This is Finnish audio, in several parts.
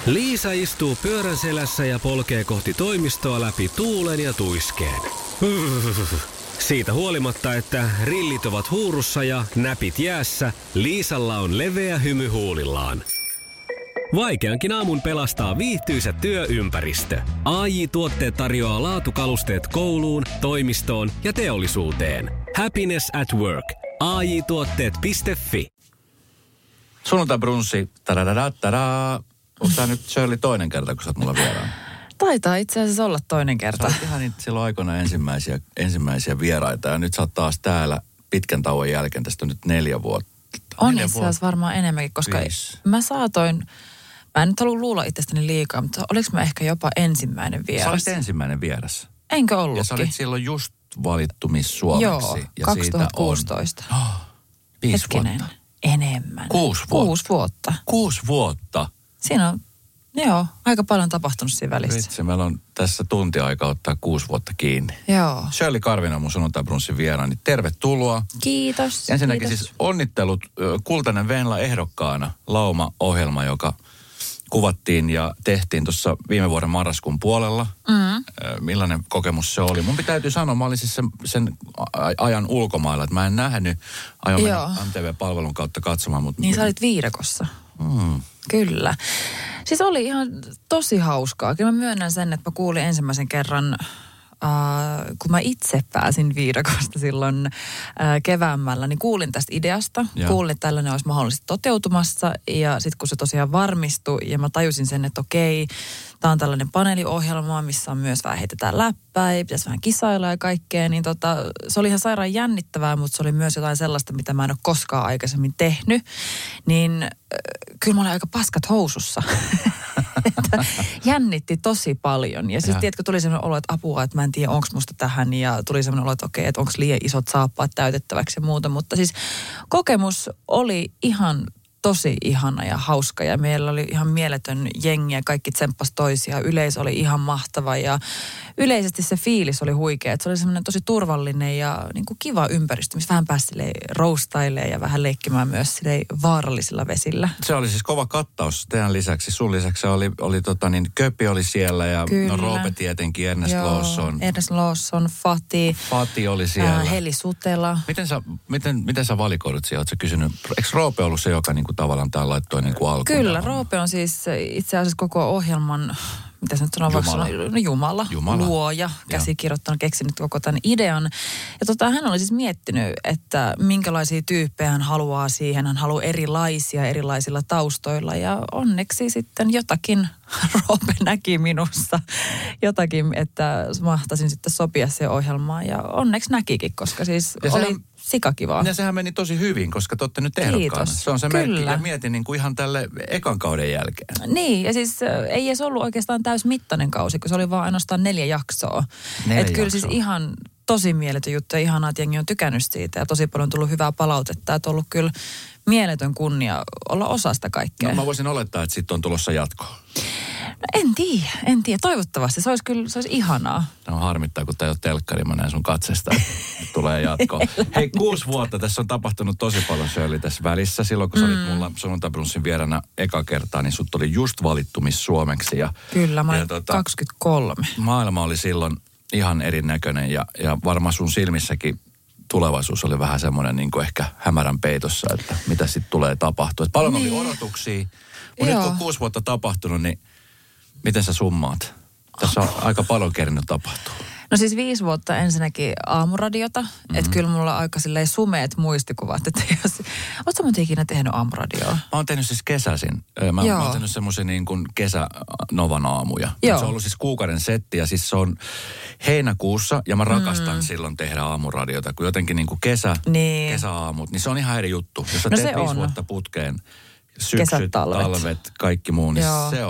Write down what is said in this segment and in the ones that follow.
Liisa istuu pyörän selässä ja polkee kohti toimistoa läpi tuulen ja tuiskeen. Siitä huolimatta, että rillit ovat huurussa ja näpit jäässä, Liisalla on leveä hymy huulillaan. Vaikeankin aamun pelastaa viihtyisä työympäristö. AJ-tuotteet tarjoaa laatukalusteet kouluun, toimistoon ja teollisuuteen. Happiness at work. AJ-tuotteet.fi. Sunnuntai-brunssi, tadadadadada. Onko tämä nyt Shirley toinen kerta, kun sä oot mulla vieraan? Taitaa itse asiassa olla toinen kerta. Sä oot ihan niitä silloin aikoina ensimmäisiä vieraita ja nyt sä oot taas täällä pitkän tauon jälkeen. Tästä on nyt 4 vuotta. On itse asiassa varmaan enemmänkin, koska mä en nyt halua luulla itsestäni liikaa, mutta oliko mä ehkä jopa ensimmäinen vieras? Sä olit ensimmäinen vieras. Enkö ollutkin? Ja sä olit silloin just valittu Miss Suomeksi. Joo, ja 2016. Siitä on 5 vuotta. Enemmän. 6 vuotta. 6 vuotta. 6 vuotta. Siinä on, aika paljon tapahtunut siinä välissä. Vitsi, meillä on tässä tunti aika ottaa 6 vuotta kiinni. Joo. Shirley Karvinen on mun sunnuntai-brunssin vieraani. Tervetuloa. Kiitos. Ensinnäkin kiitos. siis onnittelut Kultainen Venla ehdokkaana Lauma-ohjelma, joka kuvattiin ja tehtiin tuossa viime vuoden marraskuun puolella. Millainen kokemus se oli? Mun täytyy sanoa, mä olin siis sen ajan ulkomailla, että mä en nähnyt. Aion mennä MTV-palvelun kautta katsomaan. Mutta niin sä olit viidakossa. Kyllä. Siis oli ihan tosi hauskaa. Kyllä mä myönnän sen, että mä kuulin ensimmäisen kerran, kun mä itse pääsin viidakosta silloin keväämällä, niin kuulin tästä ideasta. Ja. Kuulin, että tällainen olisi mahdollisesti toteutumassa. Ja sitten kun se tosiaan varmistui ja mä tajusin sen, että okei, tää on tällainen paneeliohjelma, missä on myös vähän heitetään läppää ja pitäisi vähän kisailla ja kaikkea. Niin se oli ihan sairaan jännittävää, mutta se oli myös jotain sellaista, mitä mä en ole koskaan aikaisemmin tehnyt. Niin kyllä mä olin aika paskat housussa. Jännitti tosi paljon. Ja siis tiedätkö, tuli sellainen olo, että apua, että mä en tiedä, onko musta tähän. Ja tuli sellainen olo, että okei, että onko liian isot saappaat täytettäväksi ja muuta. Mutta siis kokemus oli ihan tosi ihana ja hauska ja meillä oli ihan mieletön jengi ja kaikki tsemppas toisia. Yleisö oli ihan mahtava ja yleisesti se fiilis oli huikea. Että se oli semmoinen tosi turvallinen ja niin kuin kiva ympäristö, missä vähän pääsi roustailemaan ja vähän leikkimään myös vaarallisilla vesillä. Se oli siis kova kattaus teidän lisäksi. Sun lisäksi oli Köpi oli siellä ja Roope tietenkin, Ernest Lawson. Ernest Lawson, Fati. Fati oli siellä. Heli Sutela. Miten sä valikoidut siellä? Oletko sä kysynyt, eikö Roope ollut se, joka niinku tavallaan tää laittoi niinku alkuun? Kyllä, Roope on siis itse asiassa koko ohjelman, mitä se nyt sanoo, Jumala, luoja, käsikirjoittanut, keksinyt koko tämän idean. Ja hän oli siis miettinyt, että minkälaisia tyyppejä hän haluaa siihen. Hän haluaa erilaisilla taustoilla ja onneksi sitten jotakin Roope näki minussa. Jotakin, että mahtasin sitten sopia siihen ohjelmaan ja onneksi näkikin, koska siis oli sikakivaa. Ja sehän meni tosi hyvin, koska te olette nyt ehdokkaana. Se on se merkki ja mietin niin kuin ihan tälle ekan kauden jälkeen. Niin, ja siis ei edes ollut oikeastaan täysmittainen kausi, kun se oli vaan ainoastaan 4 jaksoa. Että kyllä siis ihan tosi mieletön juttu ja ihanaa, että jengi on tykännyt siitä ja tosi paljon on tullut hyvää palautetta. Että on ollut kyllä mieletön kunnia olla osa sitä kaikkea. No mä voisin olettaa, että sitten on tulossa jatkoa. En tiedä. Toivottavasti. Se olisi ihanaa. No harmittaa, kun tää ei ole telkkari. Mä näen sun katsesta, että tulee jatkoa. Hei, 6 vuotta. Tässä on tapahtunut tosi paljon, Shirley, tässä välissä. Silloin, kun sä olit mulla sunnuntai-brunssin vieraana eka kertaa, niin sut oli just valittu Miss Suomeksi. Kyllä, mä olin 23. Maailma oli silloin ihan erinäköinen ja varmaan sun silmissäkin tulevaisuus oli vähän semmoinen niin kuin ehkä hämärän peitossa, että mitä sitten tulee tapahtua. Paljon oli odotuksia, mutta nyt kun on 6 vuotta tapahtunut, niin miten sä summaat? Tässä on aika paljon kerinyt tapahtua. No siis 5 vuotta ensinnäkin aamuradiota. Että kyllä mulla on aika silleen sumeet muistikuvat. Että ootko sä ikinä tehnyt aamuradioa? Mä oon tehnyt siis kesäisin. Mä oon tehnyt semmoisen niin kuin kesänovan aamuja. Se on ollut siis kuukauden setti ja siis se on heinäkuussa. Ja mä rakastan silloin tehdä aamuradiota. Kun jotenkin niin kuin kesäaamut, niin se on ihan eri juttu. Jos sä teet 5 vuotta putkeen, syksyt, talvet, kaikki muu, niin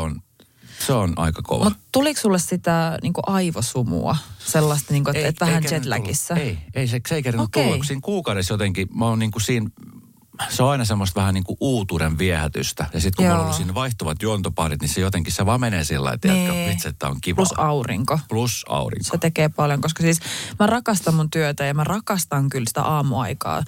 se on aika kova. Mutta tuliko sulle sitä niinku aivosumua? Sellaista, niinku, että vähän jetlagissa? Ei se ei kerran tullut. Siinä kuukaudessa jotenkin, mä oon niinku siinä, se on aina semmoista vähän niinku uutuuden viehätystä. Ja sitten kun mulla on ollut siinä vaihtuvat juontoparit, niin se jotenkin se vaan menee sillä lailla, että vitsi, että on kiva. Plus aurinko. Se tekee paljon, koska siis mä rakastan mun työtä ja mä rakastan kyllä sitä aamuaikaa.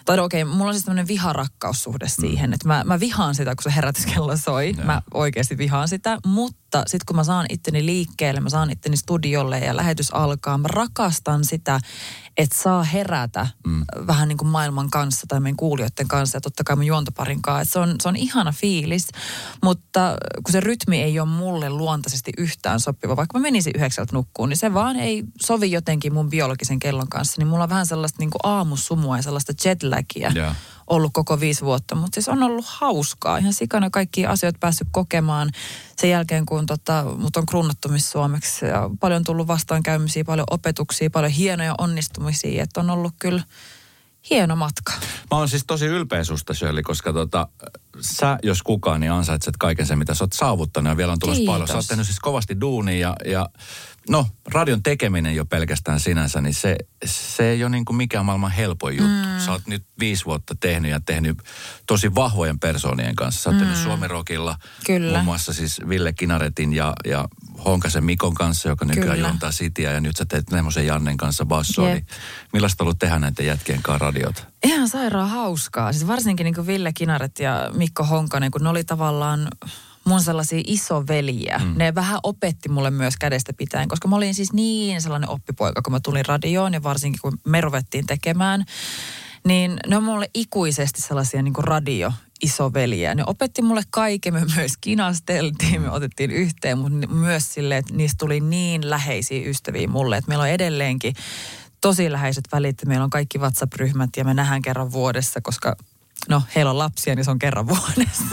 Tai okei, mulla on siis tämmöinen viharakkaussuhde siihen, että mä vihaan sitä, kun se herätyskello soi. Ja. Mä oikeasti vihaan sitä, mutta sitten kun mä saan itteni liikkeelle, mä saan itteni studiolle ja lähetys alkaa, mä rakastan sitä, että saa herätä vähän niin kuin maailman kanssa tai meidän kuulijoiden kanssa ja totta kai mun juontoparin kanssa. Se on ihana fiilis, mutta kun se rytmi ei ole mulle luontaisesti yhtään sopiva, vaikka mä menisin 9 nukkuun, niin se vaan ei sovi jotenkin mun biologisen kellon kanssa. Niin mulla on vähän sellaista niin kuin aamusumua ja sellaista jetlagia ollut koko 5 vuotta, mutta siis on ollut hauskaa. Ihan sikana kaikkia asioita päässyt kokemaan sen jälkeen, kun mut on kruunattu Miss Suomeksi. Ja paljon on tullut vastaankäymisiä, paljon opetuksia, paljon hienoja onnistumisia, että on ollut kyllä hieno matka. Mä oon siis tosi ylpeä susta, Shirley, koska sä, jos kukaan, niin ansaitset kaiken sen, mitä sä oot saavuttanut ja vielä on tulossa paljon. Sä oot tehnyt siis kovasti duunia ja no, radion tekeminen jo pelkästään sinänsä, niin se ei ole niin kuin mikään maailman helpoin juttu. Sä oot nyt 5 vuotta tehnyt tosi vahvojen persoonien kanssa. Sä oot tehnyt Suomi-rockilla, muun muassa siis Ville Kinaretin ja Honkasen Mikon kanssa, joka nykyään juontaa Cityä, ja nyt sä teet Nemosen Jannen kanssa bassoa. Niin millaista on ollut tehdä näiden jätkien kanssa radiota? Ihan sairaan hauskaa. Siis varsinkin niin kuin Ville Kinaret ja Mikko Honkanen, kun ne oli tavallaan mun sellaisia isoveliä. Ne vähän opetti mulle myös kädestä pitäen, koska mä olin siis niin sellainen oppipoika, kun mä tulin radioon ja varsinkin kun me ruvettiin tekemään, niin ne on mulle ikuisesti sellaisia niin kuin radio-isoveliä. Ne opetti mulle kaiken, me myös kinasteltiin, me otettiin yhteen, mutta myös silleen, että niistä tuli niin läheisiä ystäviä mulle, että meillä on edelleenkin tosi läheiset välit. Meillä on kaikki WhatsApp-ryhmät ja me nähdään kerran vuodessa, koska no, heillä on lapsia, niin se on kerran vuodessa.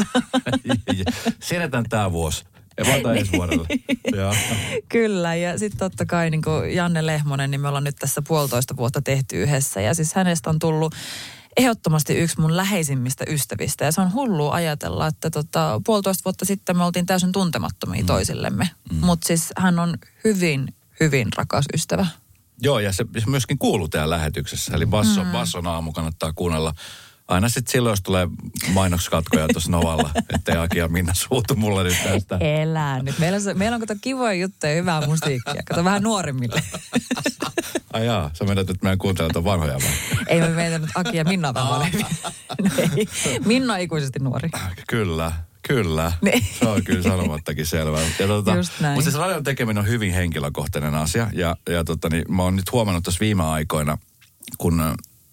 Siirretään tämä vuosi. Ei vaan ensi vuodelle. Kyllä, ja sitten totta kai niin kuin Janne Lehmonen, niin me ollaan nyt tässä 1,5 vuotta tehty yhdessä. Ja siis hänestä on tullut ehdottomasti yksi mun läheisimmistä ystävistä. Ja se on hullua ajatella, että 1,5 vuotta sitten me oltiin täysin tuntemattomia toisillemme. Mutta siis hän on hyvin, hyvin rakas ystävä. Joo, ja se myöskin kuuluu täällä lähetyksessä. Eli Basson aamu kannattaa kuunnella. Aina sitten silloin, jos tulee mainokskatkoja tuossa Novalla, ettei Aki ja Minna suutu mulle nyt tästä. Elää nyt. Meillä on kivoja juttuja ja hyvää musiikkia. Kato vähän nuoremmille. Ai jaa, sä menet nyt meidän kuuntelemaan vanhoja vai? Ei me meitä nyt Aki ja Minna vähän vanhempia. Minna on ikuisesti nuori. Kyllä. Ne. Se on kyllä sanomattakin selvä. Mutta siis radion tekeminen on hyvin henkilökohtainen asia. Ja mä oon nyt huomannut tuossa viime aikoina, kun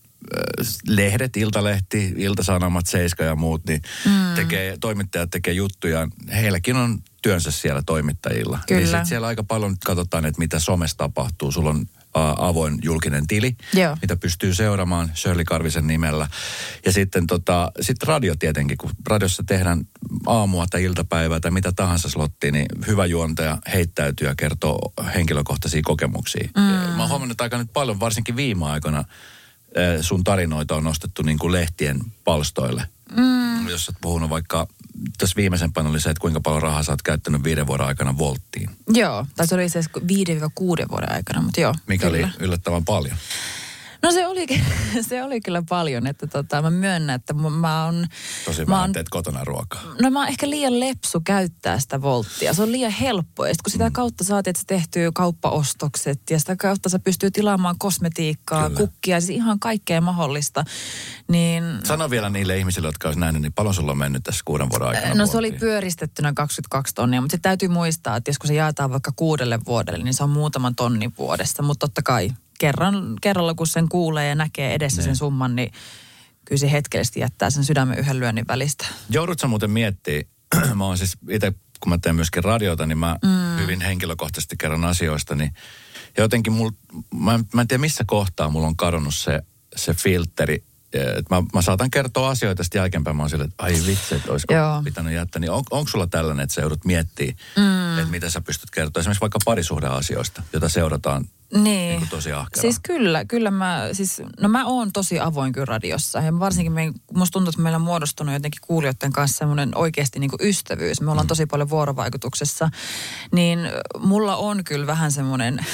lehdet, Iltalehti, Ilta-Sanomat, Seiska ja muut, niin toimittajat tekee juttuja. Heilläkin on työnsä siellä toimittajilla. Kyllä. Niin sit siellä aika paljon nyt katsotaan, että mitä somessa tapahtuu. Sulla on avoin julkinen tili, mitä pystyy seuraamaan Shirley Karvisen nimellä. Ja sitten sit radio tietenkin, kun radiossa tehdään aamua tai iltapäivää tai mitä tahansa slottia, niin hyvä juontaja heittäytyy ja kertoo henkilökohtaisia kokemuksia. Mä oon huomannut aika nyt paljon, varsinkin viime aikoina, sun tarinoita on nostettu niin kuin lehtien palstoille. Jos olet puhunut vaikka, tässä viimeisempänä oli se, että kuinka paljon rahaa sä oot käyttänyt 5 vuoden aikana Volttiin. Joo, tai se oli se 5-6 vuoden aikana, mutta joo. Mikä oli yllättävän paljon. No se oli kyllä paljon, että mä myönnän, että mä oon... Tosi vähän teet kotona ruokaa. No mä oon ehkä liian lepsu käyttää sitä Volttia. Se on liian helppoa. Ja kun sitä kautta saatiin, että se tehtyy kauppaostokset ja sitä kautta sä pystyy tilaamaan kosmetiikkaa, kukkia, siis ihan kaikkea mahdollista. Niin... Sano vielä niille ihmisille, jotka olisi nähnyt, niin paljon sulla on mennyt tässä 6 vuoden aikana? No se oli pyöristettynä 22 tonnia, mutta sitten täytyy muistaa, että jos kun se jaetaan vaikka 6 vuodelle, niin se on muutaman tonnin vuodessa, mutta totta kai kerralla, kun sen kuulee ja näkee edessä sen summan, niin kyllä se hetkellisesti jättää sen sydämen yhden lyönnin välistä. Joudut sä muuten miettiä, mä oon siis itse, kun mä teen myöskin radiota, niin mä hyvin henkilökohtaisesti kerron asioista, niin jotenkin mä en tiedä missä kohtaa mulla on kadonnut se filtteri, että mä saatan kertoa asioita sitten jälkeenpäin, mä oon silleen, että ai vitsi, että olisiko pitänyt jättää, niin onko sulla tällainen, että sä joudut miettimään, että mitä sä pystyt kertoa, esimerkiksi vaikka parisuhdeasioista, jota seurataan niin tosi ahkeraan. Siis kyllä mä oon tosi avoin kyllä radiossa. Ja varsinkin musta tuntuu, että meillä on muodostunut jotenkin kuulijoiden kanssa semmoinen oikeasti niin kuin ystävyys. Me ollaan tosi paljon vuorovaikutuksessa. Niin mulla on kyllä vähän semmoinen...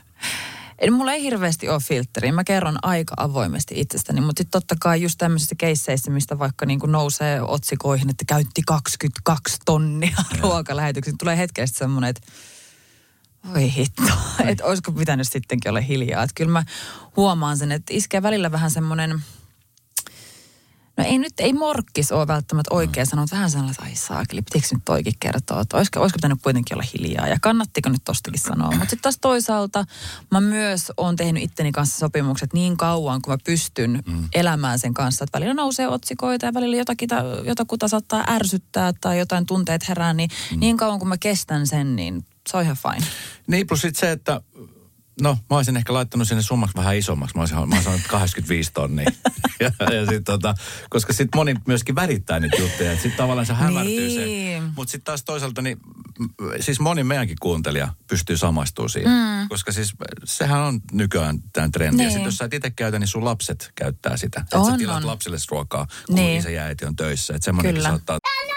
Mulla ei hirveästi ole filtteriä. Mä kerron aika avoimesti itsestäni, mutta sitten totta kai just tämmöisissä keisseissä, mistä vaikka niin kuin nousee otsikoihin, että käytti 22 tonnia ruokalähetyksiin, tulee hetkellisesti semmoinen, että oi hitto, että olisiko pitänyt sittenkin olla hiljaa. Että kyllä mä huomaan sen, että iskee välillä vähän semmoinen, No ei morkkis ole välttämättä oikein sanoa, että vähän sellainen, että ai saakeli, pitikö nyt toikin kertoa, että olisiko pitänyt kuitenkin olla hiljaa ja kannattiko nyt tostakin sanoa. Mutta sitten taas toisaalta mä myös oon tehnyt itteni kanssa sopimukset niin kauan, kun mä pystyn elämään sen kanssa, että välillä nousee otsikoita ja välillä jotakuta saattaa ärsyttää tai jotain tunteet herää, niin kauan kun mä kestän sen, niin se on ihan fine. Niin, plus sitten se, että no, mä olisin ehkä laittanut sinne summaksi vähän isommaksi. Mä olisin sanonut 85 tonnia. ja sit, koska sitten moni myöskin värittää niitä juttuja. Sitten tavallaan se hämärtyy se. Mutta sitten taas toisaalta, niin siis moni meidänkin kuuntelija pystyy samaistumaan siihen. Koska siis sehän on nykyään tämän trendi. Niin. Ja sitten jos sä et itse käytä, niin sun lapset käyttää sitä. Että sä tilaat lapsille ruokaa, kun isä ja äiti on töissä. Että semmoinenkin saattaa...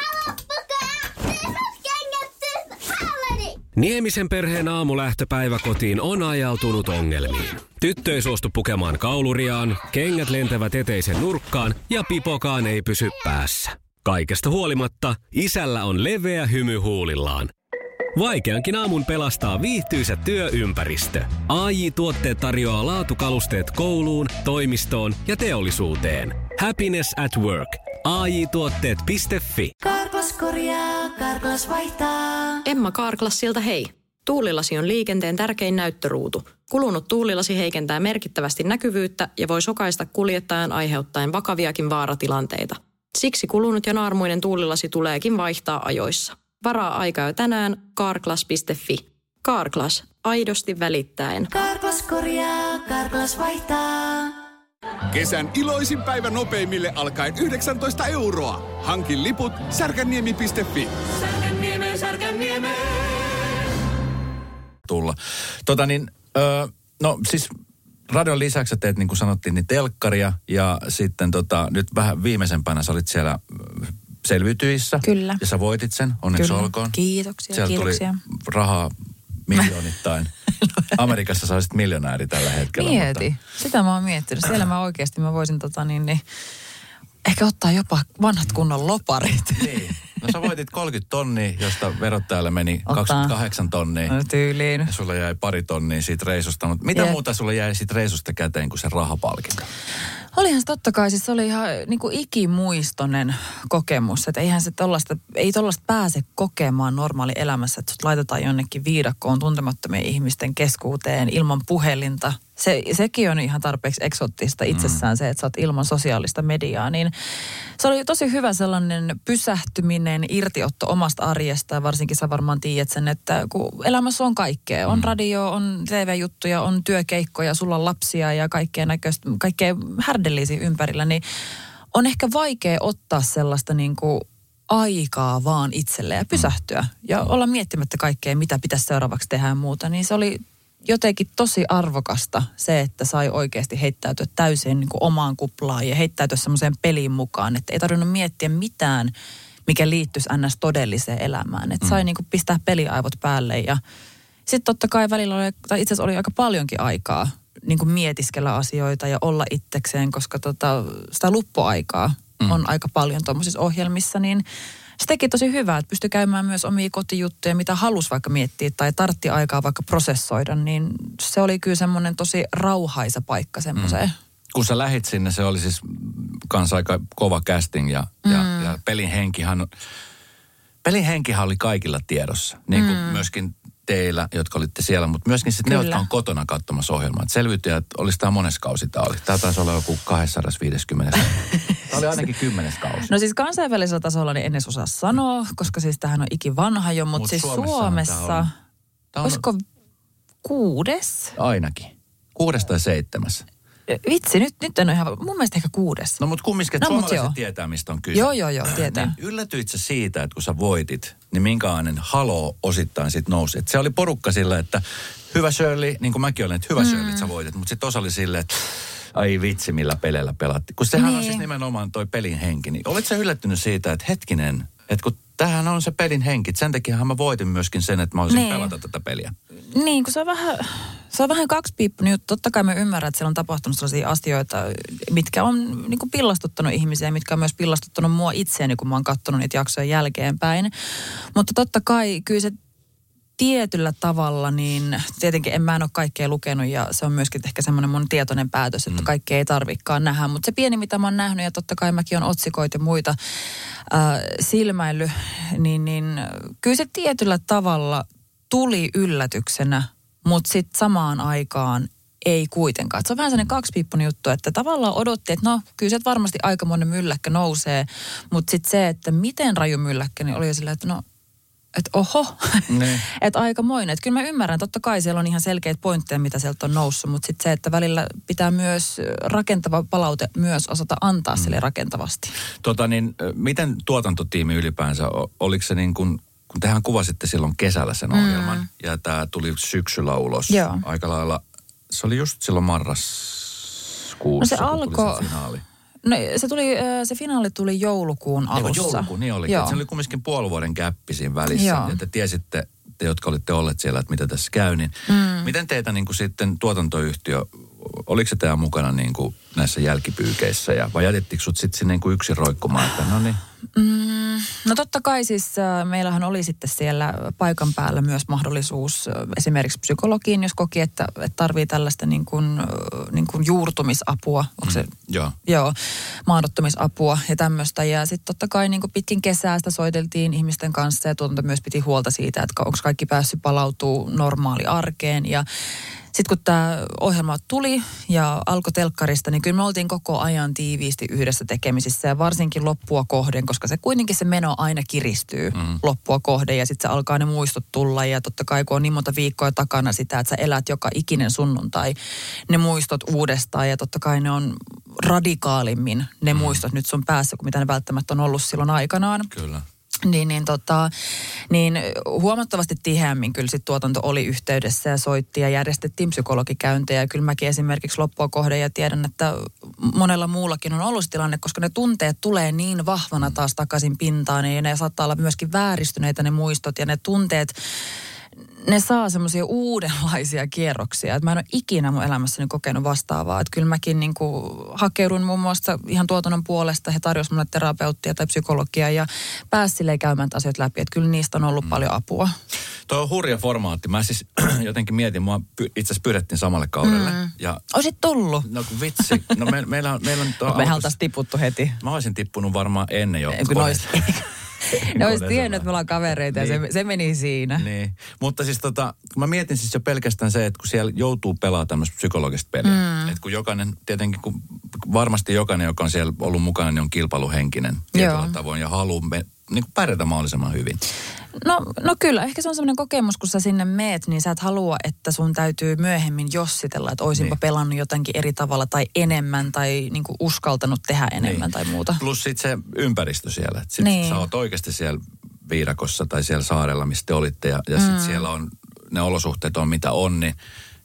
Niemisen perheen aamulähtöpäivä kotiin on ajautunut ongelmiin. Tyttö ei suostu pukemaan kauluriaan, kengät lentävät eteisen nurkkaan ja pipokaan ei pysy päässä. Kaikesta huolimatta, isällä on leveä hymy huulillaan. Vaikeankin aamun pelastaa viihtyisä työympäristö. AJ-tuotteet tarjoaa laatukalusteet kouluun, toimistoon ja teollisuuteen. Happiness at work. AJ-tuotteet.fi. Karklas korjaa, Karklas vaihtaa. Emma Karklassilta hei. Tuulilasi on liikenteen tärkein näyttöruutu. Kulunut tuulilasi heikentää merkittävästi näkyvyyttä ja voi sokaista kuljettajan aiheuttaen vakaviakin vaaratilanteita. Siksi kulunut ja naarmuinen tuulilasi tuleekin vaihtaa ajoissa. Varaa aikaa jo tänään karklas.fi. Karklas, aidosti välittäen. Karklas korjaa, Karklas vaihtaa. Kesän iloisin päivä nopeimille alkaen 19 €. Hankin liput särkänniemi.fi. Särkänniemi. Tulla. No siis radion lisäksi teet, niin kuin sanottiin, niin telkkaria ja sitten nyt vähän viimeisempänä sä olit siellä selviytyissä. Kyllä. Ja sä voitit sen, onneksi olkoon. Kiitoksia. Siellä tuli rahaa miljoonittain. Amerikassa sä olisit miljonääri tällä hetkellä. Mieti. Mutta... Sitä mä oon miettinyt. Siellä mä voisin ehkä ottaa jopa vanhat kunnon loparit. Niin. No sä voitit 30 tonnia, josta verottajalle meni 28 tonnia. No tyyliin. Ja sulle jäi 2 tonnia siitä reisusta. Mutta mitä muuta sulle jäi siitä reisusta käteen kuin se rahapalkinto? Olihan se totta kai, siis se oli ihan niin kuin ikimuistoinen kokemus. Että ei tollaista pääse kokemaan normaali elämässä, että sut laitetaan jonnekin viidakkoon tuntemattomien ihmisten keskuuteen ilman puhelinta. Sekin on ihan tarpeeksi eksoottista itsessään se, että sä oot ilman sosiaalista mediaa. Niin se oli tosi hyvä sellainen pysähtyminen, irtiotto omasta arjesta. Ja varsinkin sä varmaan tiedät sen, että kun elämässä on kaikkea. On radio, on TV-juttuja, on työkeikkoja, sulla on lapsia ja kaikkea härdellisiä ympärillä. Niin on ehkä vaikea ottaa sellaista niin kuin aikaa vaan itselle ja pysähtyä. Ja olla miettimättä kaikkea, mitä pitäisi seuraavaksi tehdä ja muuta. Niin se oli jotenkin tosi arvokasta se, että sai oikeasti heittäytyä täysin niin kuin omaan kuplaan ja heittäytyä semmoiseen peliin mukaan, että ei tarvinnut miettiä mitään, mikä liittyisi ns. Todelliseen elämään. Että sai niin kuin pistää peliaivot päälle ja sitten totta kai välillä itse asiassa oli aika paljonkin aikaa niin kuin mietiskellä asioita ja olla itsekseen, koska sitä luppuaikaa on aika paljon tuommoisissa ohjelmissa, niin se teki tosi hyvää, että pystyi käymään myös omia kotijuttuja, mitä halusi vaikka miettiä tai tartti aikaa vaikka prosessoida, niin se oli kyllä semmoinen tosi rauhaisa paikka semmoiseen. Kun sä lähit sinne, se oli siis kans aika kova casting ja pelin henkihän oli kaikilla tiedossa, niin kuin myöskin teillä, jotka olitte siellä, mutta myöskin sitten ne, jotka on kotona katsomassa ohjelmaa. Selviytyjät, olisi tämä mones kausi tämä oli? Tämä taisi olla joku 250. Tämä oli ainakin 10. kausi. No siis kansainvälisellä tasolla niin en edes osaa sanoa, koska siis tämähän on ikivanha jo, mutta siis Suomessa olisiko 6? Ainakin. 6 tai 7. Vitsi, nyt en ole ihan, mun mielestä ehkä 6. No mutta kumminkin, että suomalaiset tietää, mistä on kyse. Joo, tietää. Niin yllätyit sä siitä, että kun sä voitit, niin minkälainen haloo osittain sit nousi? Et se oli porukka sillä, että hyvä Shirley, niin kuin mäkin olen, että hyvä Shirley, että sä voitit. Mutta sitten osa oli silleen, että ai vitsi, millä peleillä pelattiin. Kun sehän on siis nimenomaan toi pelin henki. Niin olet sä yllättynyt siitä, että hetkinen, että kun tämähän on se pelin henki. Sen takiahan mä voitin myöskin sen, että mä olisin pelata tätä peliä. Niin, kun se on vähän kaksipiippunen juttu. Totta kai mä ymmärrän, että siellä on tapahtunut sellaisia asioita, mitkä on niin kuin pillastuttanut ihmisiä, mitkä on myös pillastuttanut mua itseäni, kun mä oon katsonut niitä jaksoja jälkeenpäin. Mutta totta kai kyllä se tietyllä tavalla, niin tietenkin mä en ole kaikkea lukenut ja se on myöskin ehkä semmoinen mun tietoinen päätös, että kaikkea ei tarvikaan nähdä. Mutta se pieni, mitä mä oon nähnyt ja totta kai mäkin on otsikoita ja muita silmäily, niin kyllä se tietyllä tavalla tuli yllätyksenä, mutta sitten samaan aikaan ei kuitenkaan. Se on vähän sellainen kaksipiippunen juttu, että tavallaan odotti, että no kyllä se varmasti aikamoinen mylläkkä nousee, mutta sitten se, että miten raju mylläkkä, niin oli jo silleen, että no, että oho, että aikamoinen. Että kyllä mä ymmärrän, totta kai siellä on ihan selkeitä pointteja, mitä sieltä on noussut, mutta sitten se, että välillä pitää myös rakentava palaute myös osata antaa sille rakentavasti. Miten tuotantotiimi ylipäänsä, oliko se niin kuin, kun tehän kuvasitte silloin kesällä sen ohjelman ja tämä tuli syksyllä ulos aika lailla, se oli just silloin marraskuussa, no se alkoi, se finaali. No se finaali tuli joulukuun alussa. Joulukuun, niin olikin. Se oli kumminkin puoli vuoden gäppi siinä välissä. Joo. Ja te tiesitte, te jotka olitte olleet siellä, että mitä tässä käy. Niin miten teitä niin kuin sitten tuotantoyhtiö, oliko se teidän mukana niin kuin näissä jälkipyykeissä? Vai jätettikö sut sitten sinne niin kuin yksin roikkumaan, että no niin? No totta kai siis meillähän oli sitten siellä paikan päällä myös mahdollisuus esimerkiksi psykologiin, jos koki, että tarvii tällaista niin kuin juurtumisapua. Onko se? Joo, mahdottomisapua ja tämmöistä. Ja sitten totta kai niin kuin pitkin kesää sitä soiteltiin ihmisten kanssa ja tuotanto myös piti huolta siitä, että onko kaikki päässyt palautuu normaali arkeen ja sitten kun tämä ohjelma tuli ja alkoi telkkarista, niin kyllä me oltiin koko ajan tiiviisti yhdessä tekemisissä ja varsinkin loppua kohden, koska se kuitenkin se meno aina kiristyy loppua kohden ja sitten se alkaa ne muistot tulla ja totta kai kun on niin monta viikkoa takana sitä, että sä elät joka ikinen sunnuntai ne muistot uudestaan ja totta kai ne on radikaalimmin ne muistot nyt sun päässä, kuin mitä ne välttämättä on ollut silloin aikanaan. Kyllä. Niin huomattavasti tiheämmin kyllä sit tuotanto oli yhteydessä ja soitti ja järjestettiin psykologikäyntejä. Ja kyllä mäkin esimerkiksi loppua kohden ja tiedän, että monella muullakin on ollut tilanne, koska ne tunteet tulee niin vahvana taas takaisin pintaan ja ne saattaa olla myöskin vääristyneitä ne muistot ja ne tunteet, ne saa semmoisia uudenlaisia kierroksia. Että mä en ole ikinä mun elämässäni kokenut vastaavaa. Että kyllä mäkin niin kuin hakeudun muun muassa ihan tuotannon puolesta. He tarjosivat mulle terapeuttia tai psykologiaa ja pääsi silleen käymään asiat läpi. Että kyllä niistä on ollut paljon apua. Tuo on hurja formaatti. Mä siis jotenkin mietin, mua itse asiassa pyydettiin samalle kaudelle. Ja oisit tullut? No kun vitsi. No meillä on mehän oltaisiin tiputtu heti. Mä olisin tippunut varmaan ennen jo. Ne olisi tiennyt, että me ollaan kavereita ja se meni siinä. Niin, mutta siis mä mietin siis jo pelkästään se, että kun siellä joutuu pelaamaan tämmöistä psykologista peliä. Että kun jokainen, tietenkin kun varmasti jokainen, joka on siellä ollut mukana, niin on kilpailuhenkinen tietyllä tavoin ja haluaa niin pärjätä mahdollisimman hyvin. No kyllä, ehkä se on semmoinen kokemus, kun sä sinne meet, niin sä et halua, että sun täytyy myöhemmin jossitella, että oisinpa pelannut jotenkin eri tavalla tai enemmän tai niin kuin uskaltanut tehdä enemmän tai muuta. Plus sitten se ympäristö siellä. Sitten sä oot oikeasti siellä viidakossa tai siellä saarella, missä te olitte ja sitten siellä on, ne olosuhteet on mitä on, niin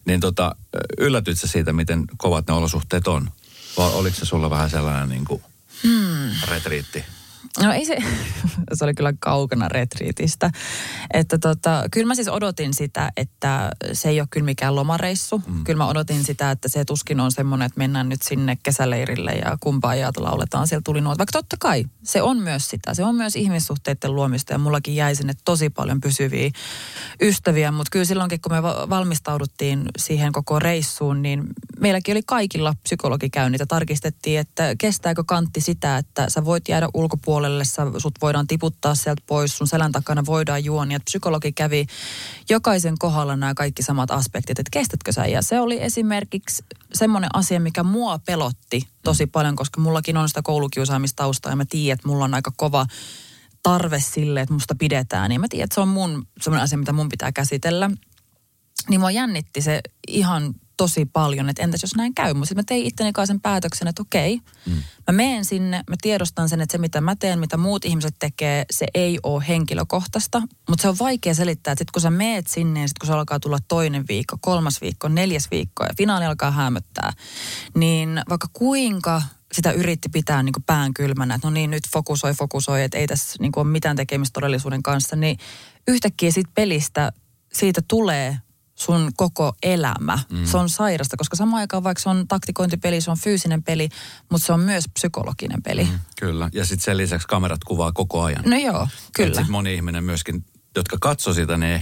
yllätyt sä siitä, miten kovat ne olosuhteet on? Vai oliko se sulla vähän sellainen niin kuin retriitti? No ei se oli kyllä kaukana retriitistä. Että kyllä mä siis odotin sitä, että se ei ole kyllä mikään lomareissu. Kyllä mä odotin sitä, että se tuskin on semmoinen, että mennään nyt sinne kesäleirille ja kumpaa jaata lauletaan siellä tulinuot. Vaikka totta kai se on myös sitä. Se on myös ihmissuhteiden luomista ja mullakin jäi sinne tosi paljon pysyviä ystäviä. Mutta kyllä silloinkin, kun me valmistauduttiin siihen koko reissuun, niin meilläkin oli kaikilla psykologikäynnit ja tarkistettiin, että kestääkö kantti sitä, että sä voit jäädä ulkopuolelle, sut voidaan tiputtaa sieltä pois, sun selän takana voidaan juonia. Psykologi kävi jokaisen kohdalla nämä kaikki samat aspektit, että kestätkö sä? Ja se oli esimerkiksi semmoinen asia, mikä mua pelotti tosi paljon, koska mullakin on sitä koulukiusaamistaustaa ja mä tiedän, että mulla on aika kova tarve sille, että musta pidetään. Ja mä tiedän, että se on semmoinen asia, mitä mun pitää käsitellä. Niin mua jännitti se ihan tosi paljon, että entäs jos näin käy. Mutta sitten mä tein itteni kanssa sen päätöksen, että okei, mä menen sinne, mä tiedostan sen, että se mitä mä teen, mitä muut ihmiset tekee, se ei ole henkilökohtaista. Mutta se on vaikea selittää, että sitten kun sä meet sinne ja sitten kun se alkaa tulla toinen viikko, 3. viikko, 4. viikko ja finaali alkaa häämöttää, niin vaikka kuinka sitä yritti pitää niin kuin pään kylmänä, että no niin nyt fokusoi, että ei tässä niin kuin ole mitään tekemistä todellisuuden kanssa, niin yhtäkkiä siitä pelistä, siitä tulee sun koko elämä. Se on sairasta, koska samaan aikaan vaikka se on taktikointipeli, se on fyysinen peli, mutta se on myös psykologinen peli. Kyllä, ja sitten sen lisäksi kamerat kuvaa koko ajan. No joo, kyllä. Sitten moni ihminen myöskin, jotka katsoo sitä, niin ehkä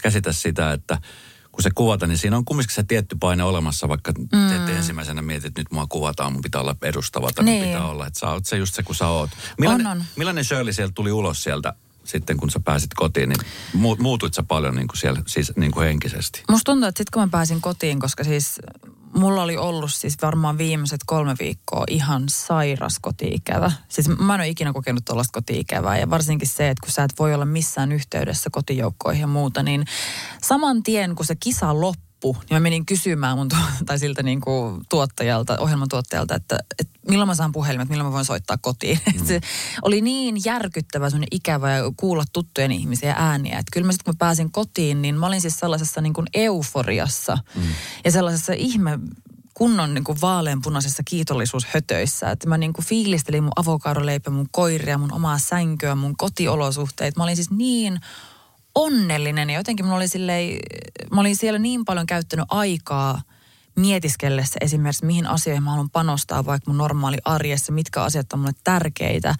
käsitä sitä, että kun se kuvata, niin siinä on kumminkin se tietty paine olemassa, vaikka te ensimmäisenä mietit, että nyt mua kuvataan, mun pitää olla edustava, tai mun pitää olla, että sä oot se just se, kun sä oot. Millainen Shirley sieltä tuli ulos sieltä sitten, kun sä pääsit kotiin, niin muutuit sä paljon niin kuin siellä, siis niin kuin henkisesti? Musta tuntuu, että sitten kun mä pääsin kotiin, koska siis mulla oli ollut siis varmaan viimeiset 3 viikkoa ihan sairas koti-ikävä. Siis mä en ole ikinä kokenut tuollaista koti-ikävää ja varsinkin se, että kun sä et voi olla missään yhteydessä kotijoukkoihin ja muuta, niin saman tien kun se kisa loppui, niin mä menin kysymään tai siltä niin kuin ohjelman tuottajalta, että milloin mä saan puhelimet, milloin mä voin soittaa kotiin. Se oli niin järkyttävä, semmoinen ikävä ja kuulla tuttujen ihmisiä ääniä. Että kyllä mä sitten kun mä pääsin kotiin, niin mä olin siis sellaisessa niin kuin euforiassa ja sellaisessa kunnon niin kuin vaaleanpunaisessa kiitollisuushötöissä. Että mä niin kuin fiilistelin mun avokadoleipä, mun koiria, mun omaa sänkyä, mun kotiolosuhteita. Mä olin siis niin onnellinen ja jotenkin mä olin siellä niin paljon käyttänyt aikaa mietiskellessä esimerkiksi, mihin asioihin mä haluan panostaa vaikka mun normaali arjessa, mitkä asiat on mulle tärkeitä.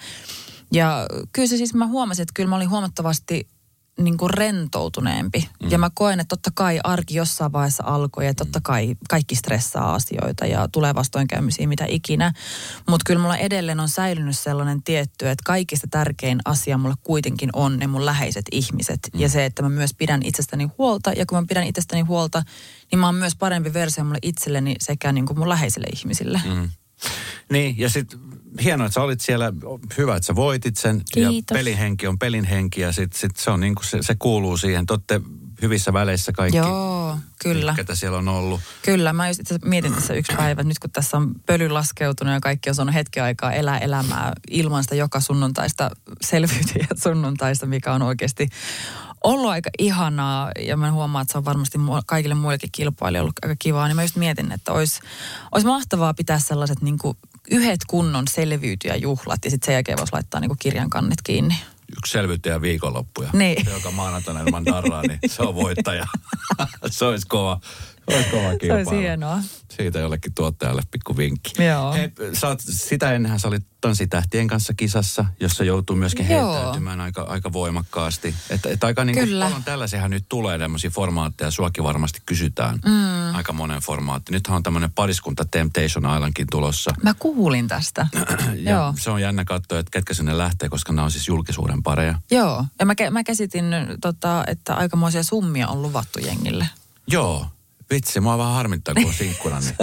Ja kyllä se siis mä huomasin, että kyllä mä olin huomattavasti niin kuin rentoutuneempi. Ja mä koen, että totta kai arki jossain vaiheessa alkoi ja totta kai kaikki stressaa asioita ja tulee vastoinkäymisiä mitä ikinä. Mutta kyllä mulla edelleen on säilynyt sellainen tietty, että kaikista tärkein asia mulle kuitenkin on ne mun läheiset ihmiset. Ja se, että mä myös pidän itsestäni huolta ja kun mä pidän itsestäni huolta, niin mä oon myös parempi versio mulle itselleni sekä niin kuin mun läheisille ihmisille. Niin, ja sitten hienoa, että sä olit siellä, hyvä, että sä voitit sen. Kiitos. Ja pelinhenki on pelinhenki ja sit se on niin kuin se kuuluu siihen. Te olette hyvissä väleissä kaikki. Joo, kyllä. Ketä siellä on ollut. Kyllä, mä just itse mietin tässä yksi päivä, että nyt kun tässä on pöly laskeutunut ja kaikki on saanut hetken aikaa elää elämää ilman sitä joka sunnuntaista selviytyjä sunnuntaista, mikä on oikeasti ollut aika ihanaa ja mä huomaan, että se on varmasti kaikille muillekin kilpailijoille ollut aika kivaa, niin mä just mietin, että olisi mahtavaa pitää sellaiset niin kuin yhdet kunnon selviytyjäjuhlat ja sitten sen jälkeen voisi laittaa niin kuin kirjan kannet kiinni. Yksi selviytyjä viikonloppuja. Niin. Se, joka maanantaina ilman darraa, niin se on voittaja. Se olisi kova kilpailu. Se olisi hienoa. Siitä jollekin tuottajalle pikku vinkki. Joo. Hei, sitä ennenhän sä olit Tanssitähtien kanssa kisassa, jossa joutuu myöskin heittäytymään aika voimakkaasti. Että aika niin kuin paljon tällaisiahan nyt tulee tämmöisiä formaatteja. Suakin varmasti kysytään aika monen formaatti. Nythän on tämmöinen pariskunta Temptation Islandkin tulossa. Mä kuulin tästä. Ja se on jännä katsoa, että ketkä sinne lähtee, koska nämä on siis julkisuuden pareja. Joo. Ja mä käsitin, että aikamoisia summia on luvattu jengille. Joo. Vitsi, mua vähän harmittaa, kun on sinkkuna. Niin.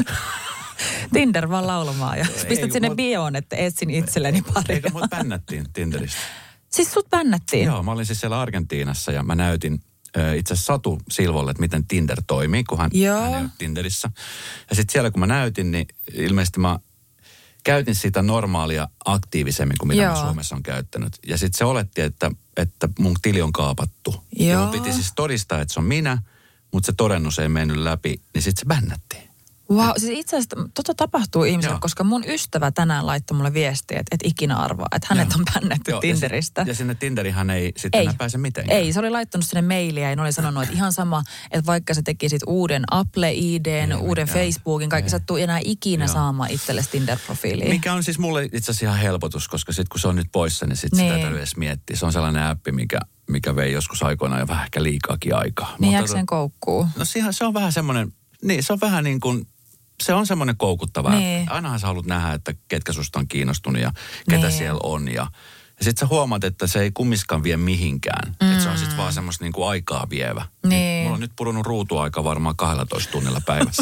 Tinder vaan laulamaan ja pistät sinne bioon, että etsin itselleni paria. Eikö mut bännättiin Tinderistä? Siis sut bännättiin? Joo, mä olin siis siellä Argentiinassa ja mä näytin itse asiassa Satu Silvolle, että miten Tinder toimii, kun hän ei ole Tinderissä. Ja sitten siellä kun mä näytin, niin ilmeisesti mä käytin sitä normaalia aktiivisemmin kuin mitä mä Suomessa on käyttänyt. Ja sitten se oletti, että mun tili on kaapattu. Joo. Ja mun piti siis todistaa, että se on minä, mutta se todennus ei mennyt läpi, niin sitten se bännättiin. Wow, siis itse asiassa tapahtuu ihmiselle, koska mun ystävä tänään laittoi mulle viestiä, että et ikinä arvaa, että hänet on bännätty Tinderistä. Ja sinne Tinderihän ei sitten enää pääse mitenkään. Ei, se oli laittanut sinne mailia ja ne oli sanonut, että ihan sama, että vaikka sä tekisit uuden Apple-IDn, uuden Facebookin, kaikki sattuu enää ikinä saamaan itsellesi Tinder-profiiliin. Mikä on siis mulle itse asiassa ihan helpotus, koska sitten kun se on nyt poissa, niin sitten sitä ei tarvitse edes miettiä. Se on sellainen appi, mikä vei joskus aikoinaan jo vähän ehkä liikaakin aikaa. Niin jääkö sen koukkuu? No se on vähän semmoinen, se on vähän niin kuin, se on semmoinen koukuttava. Niin. Ainahan sä haluat nähdä, että ketkä susta on kiinnostunut ja ketä siellä on. Ja sitten sä huomaat, että se ei kummiskaan vie mihinkään. Että se on sitten vaan semmoista niinku aikaa vievä. Niin. Mulla on nyt pudonnut ruutuaika varmaan 12 tunnilla päivässä.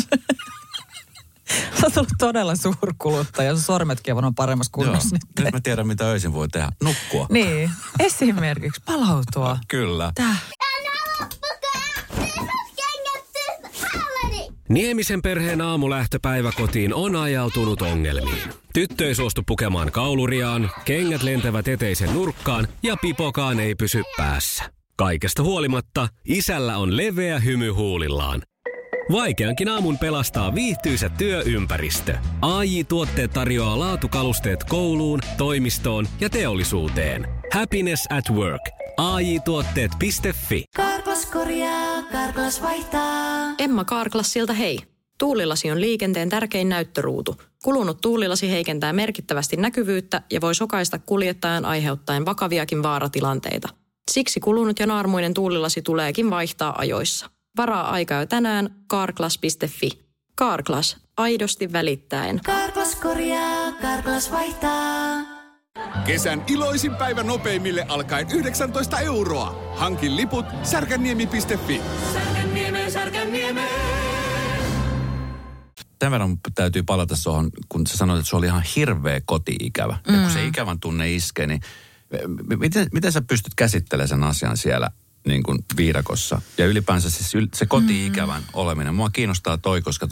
Sä oot ollut todella suurkuluttaja. Sun sormetkin on varmaan paremmassa kunnossa nyt mä tiedän, mitä öisin voi tehdä. Nukkua. Niin. Esimerkiksi palautua. Kyllä. Niemisen perheen aamulähtöpäivä kotiin on ajautunut ongelmiin. Tyttö ei suostu pukemaan kauluriaan, kengät lentävät eteisen nurkkaan ja pipokaan ei pysy päässä. Kaikesta huolimatta isällä on leveä hymy huulillaan. Vaikeankin aamun pelastaa viihtyisä työympäristö. AJ-tuotteet tarjoaa laatukalusteet kouluun, toimistoon ja teollisuuteen. Happiness at work. AJ-tuotteet.fi. Karklas korjaa, Karklas vaihtaa. Emma Karklassilta hei. Tuulilasi on liikenteen tärkein näyttöruutu. Kulunut tuulilasi heikentää merkittävästi näkyvyyttä ja voi sokaista kuljettajan aiheuttaen vakaviakin vaaratilanteita. Siksi kulunut ja naarmuinen tuulilasi tuleekin vaihtaa ajoissa. Varaa aikaa jo tänään carglass.fi. Carglass, aidosti välittäen. Carglass korjaa, Carglass vaihtaa. Kesän iloisin päivä nopeimille alkaen 19 €. Hankin liput särkänniemi.fi. Särkänniemeen. Tämän verran täytyy palata tuohon, kun sä sanoit, että se oli ihan hirveä koti-ikävä. Ja kun se ikävän tunne iskee, niin miten sä pystyt käsittelemään sen asian siellä niin kuin viidakossa? Ja ylipäänsä siis se koti-ikävän oleminen. Mua kiinnostaa toi, koska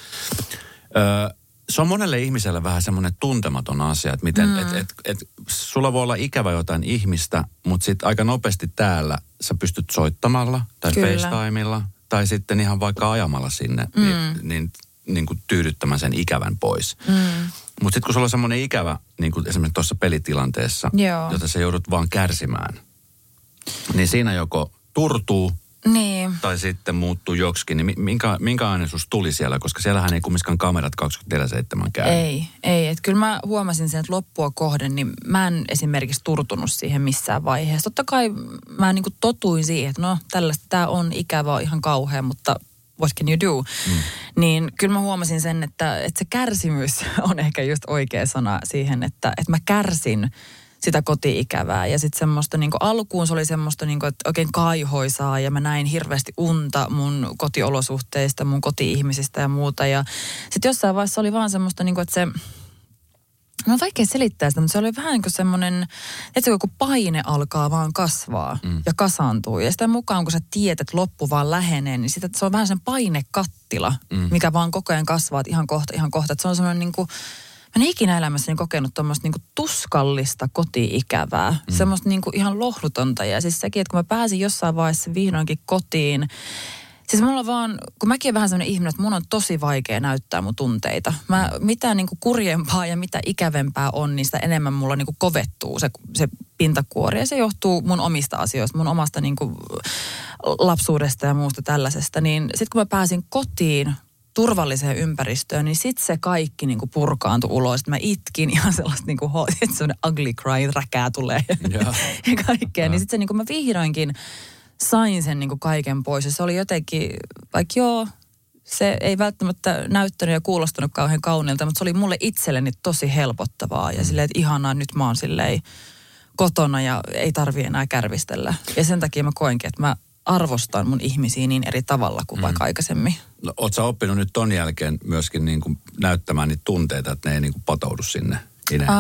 se on monelle ihmiselle vähän semmoinen tuntematon asia, että miten, et sulla voi olla ikävä jotain ihmistä, mutta sitten aika nopeasti täällä sä pystyt soittamalla tai FaceTimella tai sitten ihan vaikka ajamalla sinne, niin kuin tyydyttämään sen ikävän pois. Mutta sitten kun sulla on semmoinen ikävä, niin kuin esimerkiksi tuossa pelitilanteessa, jota sä joudut vaan kärsimään, niin siinä joko turtuu tai sitten muuttuu joksikin. Niin minkälainen sus tuli siellä? Koska siellähän ei kumminkaan kamerat 24/7 käy. Ei. Että kyllä mä huomasin sen, että loppua kohden, niin mä en esimerkiksi turtunut siihen missään vaiheessa. Totta kai mä niin kuin totuin siihen, että no tällaista tää on ikävä, ihan kauhea, mutta what can you do? Niin kyllä mä huomasin sen, että se kärsimys on ehkä just oikea sana siihen, että mä kärsin sitä koti-ikävää. Ja sitten semmoista niin kuin alkuun se oli semmoista niin kuin, että oikein kaihoisaa ja mä näin hirveästi unta mun kotiolosuhteista, mun koti-ihmisistä ja muuta. Ja sitten jossain vaiheessa oli vaan semmoista niin kuin, että se, no on vaikea selittää sitä, mutta se oli vähän niin kuin semmoinen, että kun paine alkaa vaan kasvaa ja kasaantuu. Ja sitä mukaan, kun sä tiedät, että loppu vaan lähenee, niin sitä, se on vähän sen painekattila, mikä vaan koko ajan kasvaa, että ihan kohta. Että se on semmoinen niin kuin, mä en ikinä elämässäni kokenut tuommoista niin kuin tuskallista koti-ikävää. Semmoista niin kuin ihan lohdutonta. Ja siis sekin, että kun mä pääsin jossain vaiheessa vihdoinkin kotiin, siis mulla vaan, kun mäkin olen vähän sellainen ihminen, että mun on tosi vaikea näyttää mun tunteita. Mitä niin kuin kurjempaa ja mitä ikävempää on, niin sitä enemmän mulla niin kuin kovettuu se pintakuori. Ja se johtuu mun omista asioista, mun omasta niin kuin lapsuudesta ja muusta tällaisesta. Niin sitten kun mä pääsin kotiin turvalliseen ympäristöön, niin sitten se kaikki niin kuin purkaantui ulos. Mä itkin ihan sellaista niin kuin, sellainen ugly cry, räkää tulee ja kaikkea. Niin sitten se niin kuin mä vihdoinkin sain sen niin kuin kaiken pois. Ja se oli jotenkin, vaikka se ei välttämättä näyttänyt ja kuulostanut kauhean kauniilta, mutta se oli mulle itselleni tosi helpottavaa. Ja silleen, että ihanaa, nyt mä oon silleen kotona ja ei tarvitse enää kärvistellä. Ja sen takia mä koenkin, että mä arvostan mun ihmisiä niin eri tavalla kuin vaikka aikaisemmin. No, oot sä oppinut nyt ton jälkeen myöskin niin kuin näyttämään niitä tunteita, että ne ei niin kuin patoudu sinne ineen?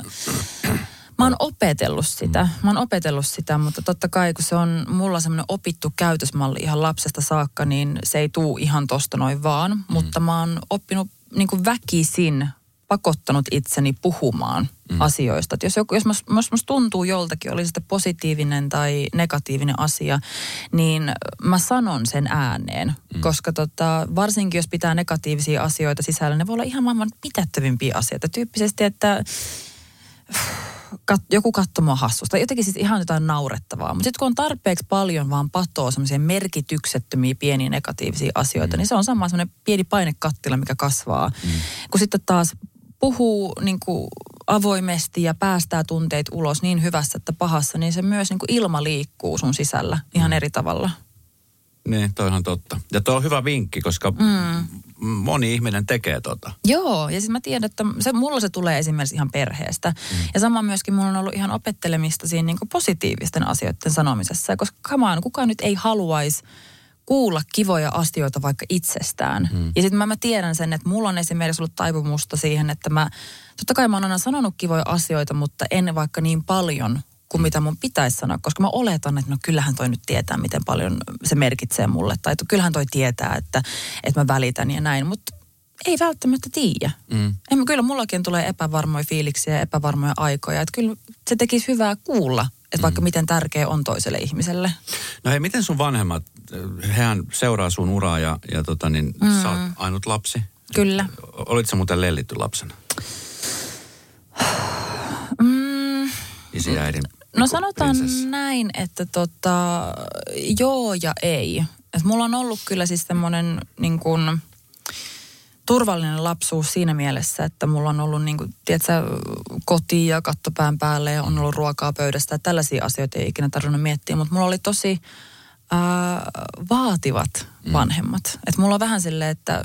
Mä oon opetellut sitä, mutta totta kai kun se on mulla semmoinen opittu käytösmalli ihan lapsesta saakka, niin se ei tuu ihan tosta noin vaan. Mutta mä oon oppinut niin kuin väkisin, pakottanut itseni puhumaan asioista. Että jos musta tuntuu joltakin, oli se sitten positiivinen tai negatiivinen asia, niin mä sanon sen ääneen. Koska varsinkin jos pitää negatiivisia asioita sisällä, ne voi olla ihan maailman pitättävimpiä asioita. Tyyppisesti, että joku katsoo mua hassusta. Jotenkin siis ihan jotain naurettavaa. Mutta sitten kun on tarpeeksi paljon vaan patoo semmoisia merkityksettömiä pieniä negatiivisia asioita, niin se on sama semmoinen pieni painekattila, mikä kasvaa. Kun sitten taas puhuu niin kuin avoimesti ja päästää tunteet ulos niin hyvässä että pahassa, niin se myös niin kuin ilma liikkuu sun sisällä ihan eri tavalla. Niin, toi on totta. Ja toi on hyvä vinkki, koska moni ihminen tekee tota. Joo, ja siis mä tiedän, että mulla se tulee esimerkiksi ihan perheestä. Ja sama myöskin mulla on ollut ihan opettelemista siinä niin kuin positiivisten asioiden sanomisessa. Koska kukaan nyt ei haluaisi kuulla kivoja asioita vaikka itsestään. Ja sitten mä tiedän sen, että mulla on esimerkiksi ollut taipumusta siihen, että totta kai mä oon aina sanonut kivoja asioita, mutta en vaikka niin paljon kuin mitä mun pitäisi sanoa, koska mä oletan, että no kyllähän toi nyt tietää, miten paljon se merkitsee mulle. Tai kyllähän toi tietää, että mä välitän ja näin, mutta ei välttämättä tiedä. Kyllä mullakin tulee epävarmoja fiiliksiä ja epävarmoja aikoja. Että kyllä se tekisi hyvää kuulla, että vaikka miten tärkeä on toiselle ihmiselle. No hei, miten sun vanhemmat, hehän seuraa sun uraa ja sä oot ainut lapsi? Kyllä. Olitko sä muuten lellitty lapsena? Isi ja äidin. No sanotaan näin, että joo ja ei. Et mulla on ollut kyllä siis semmoinen niin kuin turvallinen lapsuus siinä mielessä, että mulla on ollut niin kuin, tiedätkö, koti ja kattopään päälle ja on ollut ruokaa pöydästä. Tällaisia asioita ei ikinä tarvinnut miettiä, mutta mulla oli tosi vaativat vanhemmat. Että mulla on vähän silleen, että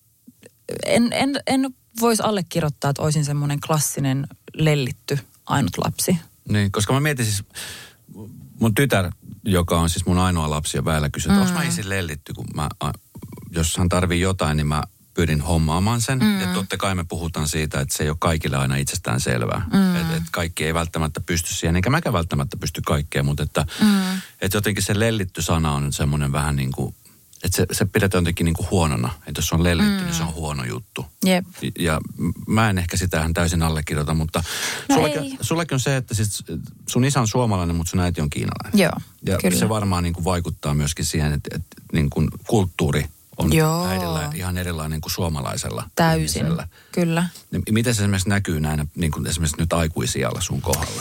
en voisi allekirjoittaa, että olisin semmoinen klassinen lellitty ainut lapsi. Niin, koska mä mietin siis, mun tytär, joka on siis mun ainoa lapsi ja väillä kysyä, että onko mä isin lellitty, kun jos hän tarvii jotain, niin mä pyrin hommaamaan sen. Ja totta kai me puhutaan siitä, että se ei ole kaikille aina itsestään selvää. Että kaikki ei välttämättä pysty siihen, eikä mäkään välttämättä pysty kaikkeen, mutta että jotenkin se lellitty sana on semmoinen vähän niin kuin, että se pidetään jotenkin niin kuin huonona. Että jos on lellitty, niin se on huono juttu. Jep. Ja mä en ehkä sitä täysin allekirjoita, mutta sullekin on se, että siis sun isä on suomalainen, mutta sun äiti on kiinalainen. Joo, ja kyllä. Se varmaan niin kuin vaikuttaa myöskin siihen, että niin kuin kulttuuri on äidillä ihan erilainen kuin suomalaisella. Täysin, ihmisellä. Kyllä. Miten se esimerkiksi näkyy näinä, niin kuin esimerkiksi nyt aikuisiällä sun kohdalla?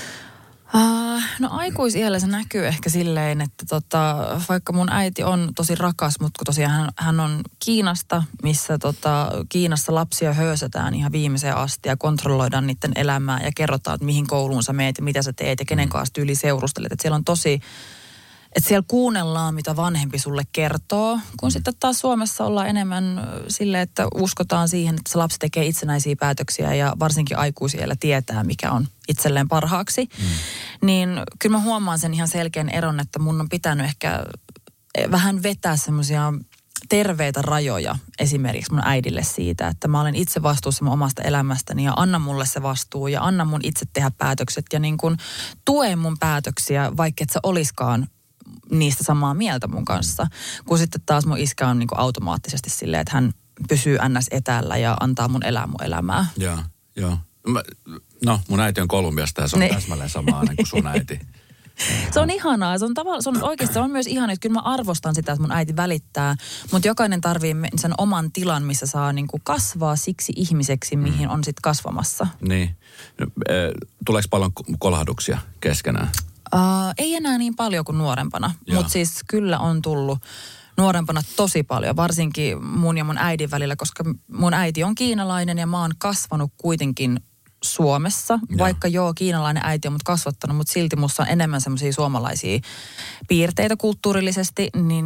No aikuisiällä se näkyy ehkä silleen, että vaikka mun äiti on tosi rakas, mutta tosiaan hän on Kiinasta, missä Kiinassa lapsia höysätään ihan viimeiseen asti ja kontrolloidaan niiden elämää ja kerrotaan, että mihin kouluun sä meet ja mitä sä teet ja kenen kanssa tyyli seurustelet. Että siellä on tosi, että siellä kuunnellaan, mitä vanhempi sulle kertoo, kun sitten taas Suomessa ollaan enemmän silleen, että uskotaan siihen, että se lapsi tekee itsenäisiä päätöksiä ja varsinkin aikuisiällä tietää, mikä on itselleen parhaaksi. Niin kyllä mä huomaan sen ihan selkeän eron, että mun on pitänyt ehkä vähän vetää semmoisia terveitä rajoja esimerkiksi mun äidille siitä, että mä olen itse vastuussa mun omasta elämästäni ja anna mulle se vastuu ja anna mun itse tehdä päätökset ja niin kuin tue mun päätöksiä, vaikka et sä oliskaan niistä samaa mieltä mun kanssa. Kun sitten taas mun iskä on niin kuin automaattisesti silleen, että hän pysyy ns. Etäällä ja antaa mun elää mun elämää. Joo. No, mun äiti on Kolumbiasta ja se on täsmälleen sama kuin sun äiti. Se on ihanaa. Se on myös ihanaa, että kyllä mä arvostan sitä, että mun äiti välittää, mutta jokainen tarvii sen oman tilan, missä saa niin kuin kasvaa siksi ihmiseksi, mihin on sitten kasvamassa. Niin. Tuleeko paljon kolahduksia keskenään? Ei enää niin paljon kuin nuorempana, mutta siis kyllä on tullut nuorempana tosi paljon, varsinkin mun ja mun äidin välillä, koska mun äiti on kiinalainen ja mä oon kasvanut kuitenkin Suomessa, vaikka kiinalainen äiti on mut kasvattanut, mutta silti musta on enemmän semmoisia suomalaisia piirteitä kulttuurillisesti, niin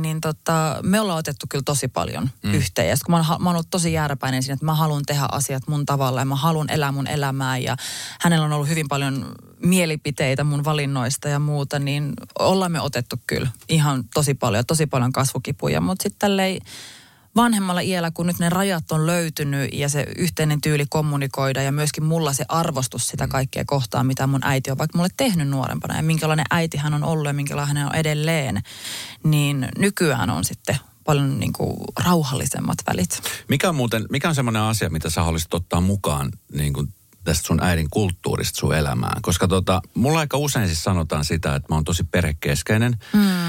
me ollaan otettu kyllä tosi paljon yhteen. Ja kun mä oon ollut tosi jääräpäinen siinä, että mä haluan tehdä asiat mun tavalla ja mä haluan elää mun elämää ja hänellä on ollut hyvin paljon mielipiteitä mun valinnoista ja muuta, niin ollaan me otettu kyllä ihan tosi paljon kasvukipuja, mutta sitten tälleen vanhemmalla iällä, kun nyt ne rajat on löytynyt ja se yhteinen tyyli kommunikoida ja myöskin mulla se arvostus sitä kaikkea kohtaa, mitä mun äiti on vaikka mulle tehnyt nuorempana ja minkälainen äiti hän on ollut ja minkälainen hän on edelleen, niin nykyään on sitten paljon niin kuin rauhallisemmat välit. Mikä on semmoinen asia, mitä sä haluaisit ottaa mukaan niin kuin tästä sun äidin kulttuurista sun elämään? Koska mulla aika usein siis sanotaan sitä, että mä oon tosi perhekeskeinen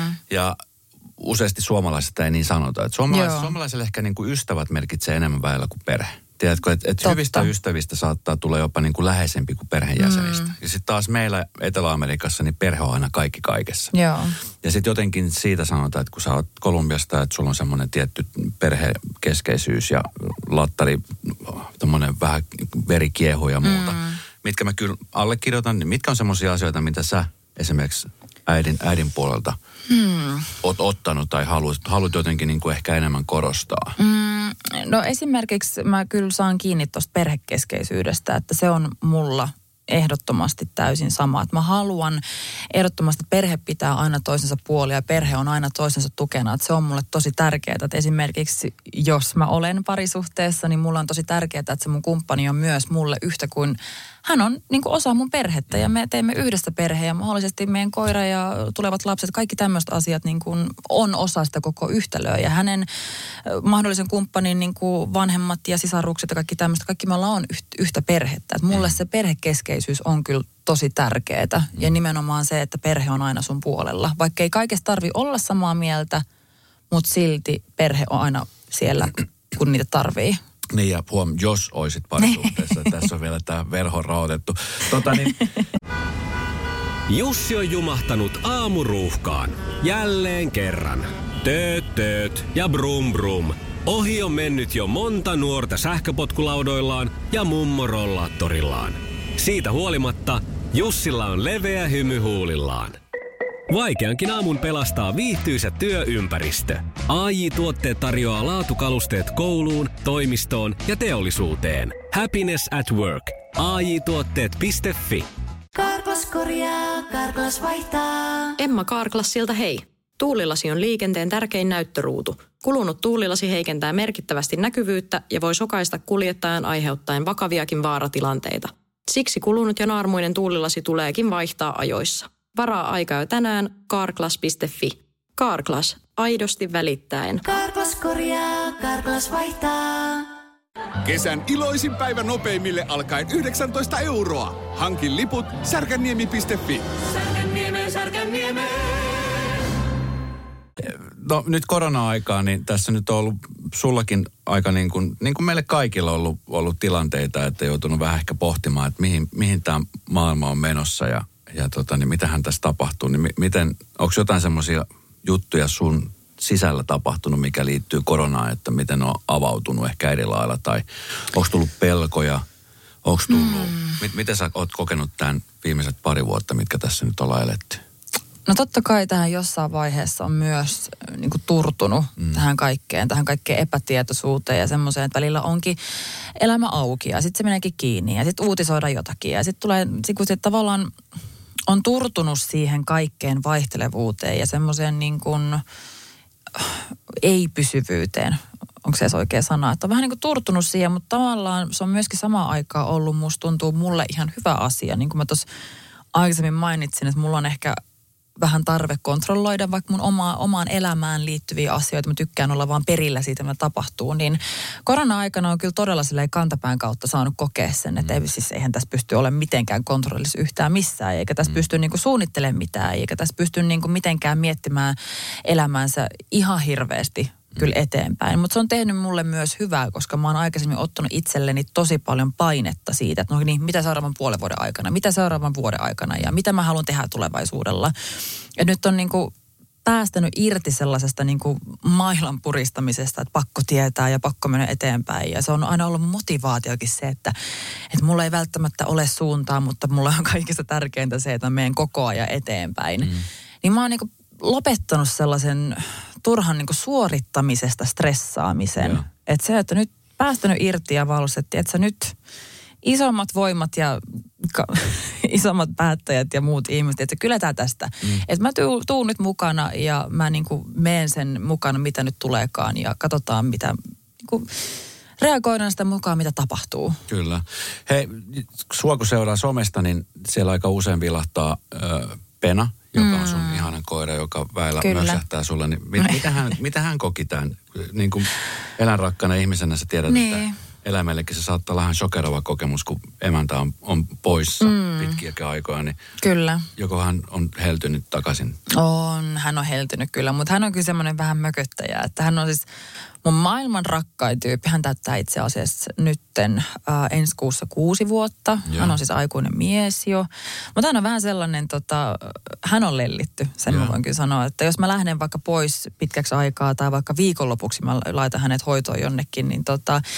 ja useasti suomalaisista ei niin sanota. Että suomalaisille ehkä niin kuin ystävät merkitsee enemmän väillä kuin perhe. Tiedätkö, että hyvistä ystävistä saattaa tulla jopa niin kuin läheisempi kuin perheenjäsenistä. Ja sitten taas meillä Etelä-Amerikassa niin perhe on aina kaikki kaikessa. Joo. Ja sitten jotenkin siitä sanotaan, että kun sä oot Kolumbiasta, että sulla on semmoinen tietty perhekeskeisyys ja lattari, tommoinen vähän verikiehu ja muuta. Mitkä mä kyllä allekirjoitan, niin mitkä on semmoisia asioita, mitä sä esimerkiksi äidin puolelta oot ottanut tai haluat jotenkin niin kuin ehkä enemmän korostaa? No esimerkiksi mä kyllä saan kiinni tuosta perhekeskeisyydestä, että se on mulla ehdottomasti täysin sama. Että mä haluan ehdottomasti, että perhe pitää aina toisensa puolia ja perhe on aina toisensa tukena. Että se on mulle tosi tärkeää, että esimerkiksi jos mä olen parisuhteessa, niin mulla on tosi tärkeää, että se mun kumppani on myös mulle yhtä kuin hän on niin kuin osa mun perhettä ja me teemme yhdessä perhe ja mahdollisesti meidän koira ja tulevat lapset, kaikki tämmöiset asiat niin kuin on osa sitä koko yhtälöä ja hänen mahdollisen kumppanin niin kuin vanhemmat ja sisarukset ja kaikki tämmöistä, kaikki me ollaan yhtä perhettä. Että mulle se perhekeskeisyys on kyllä tosi tärkeää ja nimenomaan se, että perhe on aina sun puolella. Vaikka ei kaikesta tarvitse olla samaa mieltä, mutta silti perhe on aina siellä, kun niitä tarvii. Niin ja jos oisit parisuhteessa, tässä on vielä tämä verho raotettu. Jussi on jumahtanut aamuruuhkaan. Jälleen kerran. Tööt ja brum brum. Ohi on mennyt jo monta nuorta sähköpotkulaudoillaan ja mummorollaattorillaan. Siitä huolimatta Jussilla on leveä hymy huulillaan. Vaikeankin aamun pelastaa viihtyisä työympäristö. AJ-tuotteet tarjoaa laatukalusteet kouluun, toimistoon ja teollisuuteen. Happiness at work. AJ-tuotteet.fi. Karklas korjaa, Karklas vaihtaa. Emma Karklassilta hei. Tuulilasi on liikenteen tärkein näyttöruutu. Kulunut tuulilasi heikentää merkittävästi näkyvyyttä ja voi sokaista kuljettajan aiheuttaen vakaviakin vaaratilanteita. Siksi kulunut ja naarmuinen tuulilasi tuleekin vaihtaa ajoissa. Varaa aikaa jo tänään karklas.fi. Karklas, aidosti välittäen. Karklas korjaa, Karklas vaihtaa. Kesän iloisin päivä nopeimille alkaen 19 euroa. Hankin liput särkänniemi.fi. Särkänniemi. No nyt korona-aikaa, niin tässä nyt on ollut sullakin aika niin kuin meille kaikilla on ollut tilanteita, että joutunut vähän ehkä pohtimaan, että mihin tämä maailma on menossa ja niin mitähän tässä tapahtuu. Niin onko jotain semmoisia juttuja sun sisällä tapahtunut, mikä liittyy koronaan, että miten on avautunut ehkä eri lailla tai onko tullut pelkoja, onko tullut, miten sä oot kokenut tämän viimeiset pari vuotta, mitkä tässä nyt ollaan eletty? No totta kai tähän jossain vaiheessa on myös niin kuin turtunut tähän kaikkeen epätietoisuuteen ja semmoiseen, että välillä onkin elämä auki ja sitten se meneekin kiinni ja sitten uutisoidaan jotakin ja sitten tulee, kun se tavallaan on turtunut siihen kaikkeen vaihtelevuuteen ja semmoiseen niin kuin ei-pysyvyyteen. Onko se edes oikea sana? Että on vähän niin kuin turtunut siihen, mutta tavallaan se on myöskin samaan aikaan ollut, musta tuntuu mulle ihan hyvä asia. Niin kuin mä tuossa aikaisemmin mainitsin, että mulla on ehkä vähän tarve kontrolloida vaikka mun omaan elämään liittyviä asioita. Mä tykkään olla vaan perillä siitä, mitä tapahtuu. Niin korona-aikana on kyllä todella silleen kantapään kautta saanut kokea sen, että eihän tässä pysty olemaan mitenkään kontrollissa yhtään missään. Eikä tässä pysty niinku suunnittelemaan mitään. Eikä tässä pysty niinku mitenkään miettimään elämäänsä ihan hirveästi kyllä eteenpäin. Mutta se on tehnyt mulle myös hyvää, koska mä oon aikaisemmin ottanut itselleni tosi paljon painetta siitä, että no niin, mitä seuraavan puolen vuoden aikana, mitä seuraavan vuoden aikana ja mitä mä haluan tehdä tulevaisuudella. Ja nyt on niinku päästänyt irti sellaisesta niinku mailan puristamisesta, että pakko tietää ja pakko mennä eteenpäin. Ja se on aina ollut motivaatiokin se, että mulla ei välttämättä ole suuntaa, mutta mulla on kaikista tärkeintä se, että mä menen koko ajan eteenpäin. Niin mä oon niinku lopettanut sellaisen turhan niinku suorittamisesta stressaamisen. Että se, että nyt päästänyt irti ja valsettiin, että sä nyt isommat voimat ja isommat päättäjät ja muut ihmiset, että kyllä tää tästä. Että mä tuun nyt mukana ja mä niinku meen sen mukana, mitä nyt tuleekaan ja katsotaan mitä, niinku, reagoidaan sitä mukaan, mitä tapahtuu. Kyllä. Hei, sua kun seuraa somesta, niin siellä aika usein vilahtaa Pena, joka on sun ihanan koira, joka väillä mösähtää sulle. Niin mitä hän koki tämän? Niin kuin eläinrakkana ihmisenä sä tiedät, että eläimellekin se saattaa olla ihan shokerava kokemus, kun emäntä on poissa pitkiäkin aikoja. Niin kyllä. Joko hän on heltynyt takaisin? Hän on heltynyt kyllä, mutta hän on kyllä semmoinen vähän mököttäjä. Että hän on siis mun maailman rakkain tyyppi. Hän täyttää itse asiassa nytten ensi kuussa 6 vuotta. Joo. Hän on siis aikuinen mies jo. Mutta hän on vähän sellainen, hän on lellitty. Sen mä voin kyllä sanoa, että jos mä lähden vaikka pois pitkäksi aikaa tai vaikka viikonlopuksi mä laitan hänet hoitoon jonnekin, niin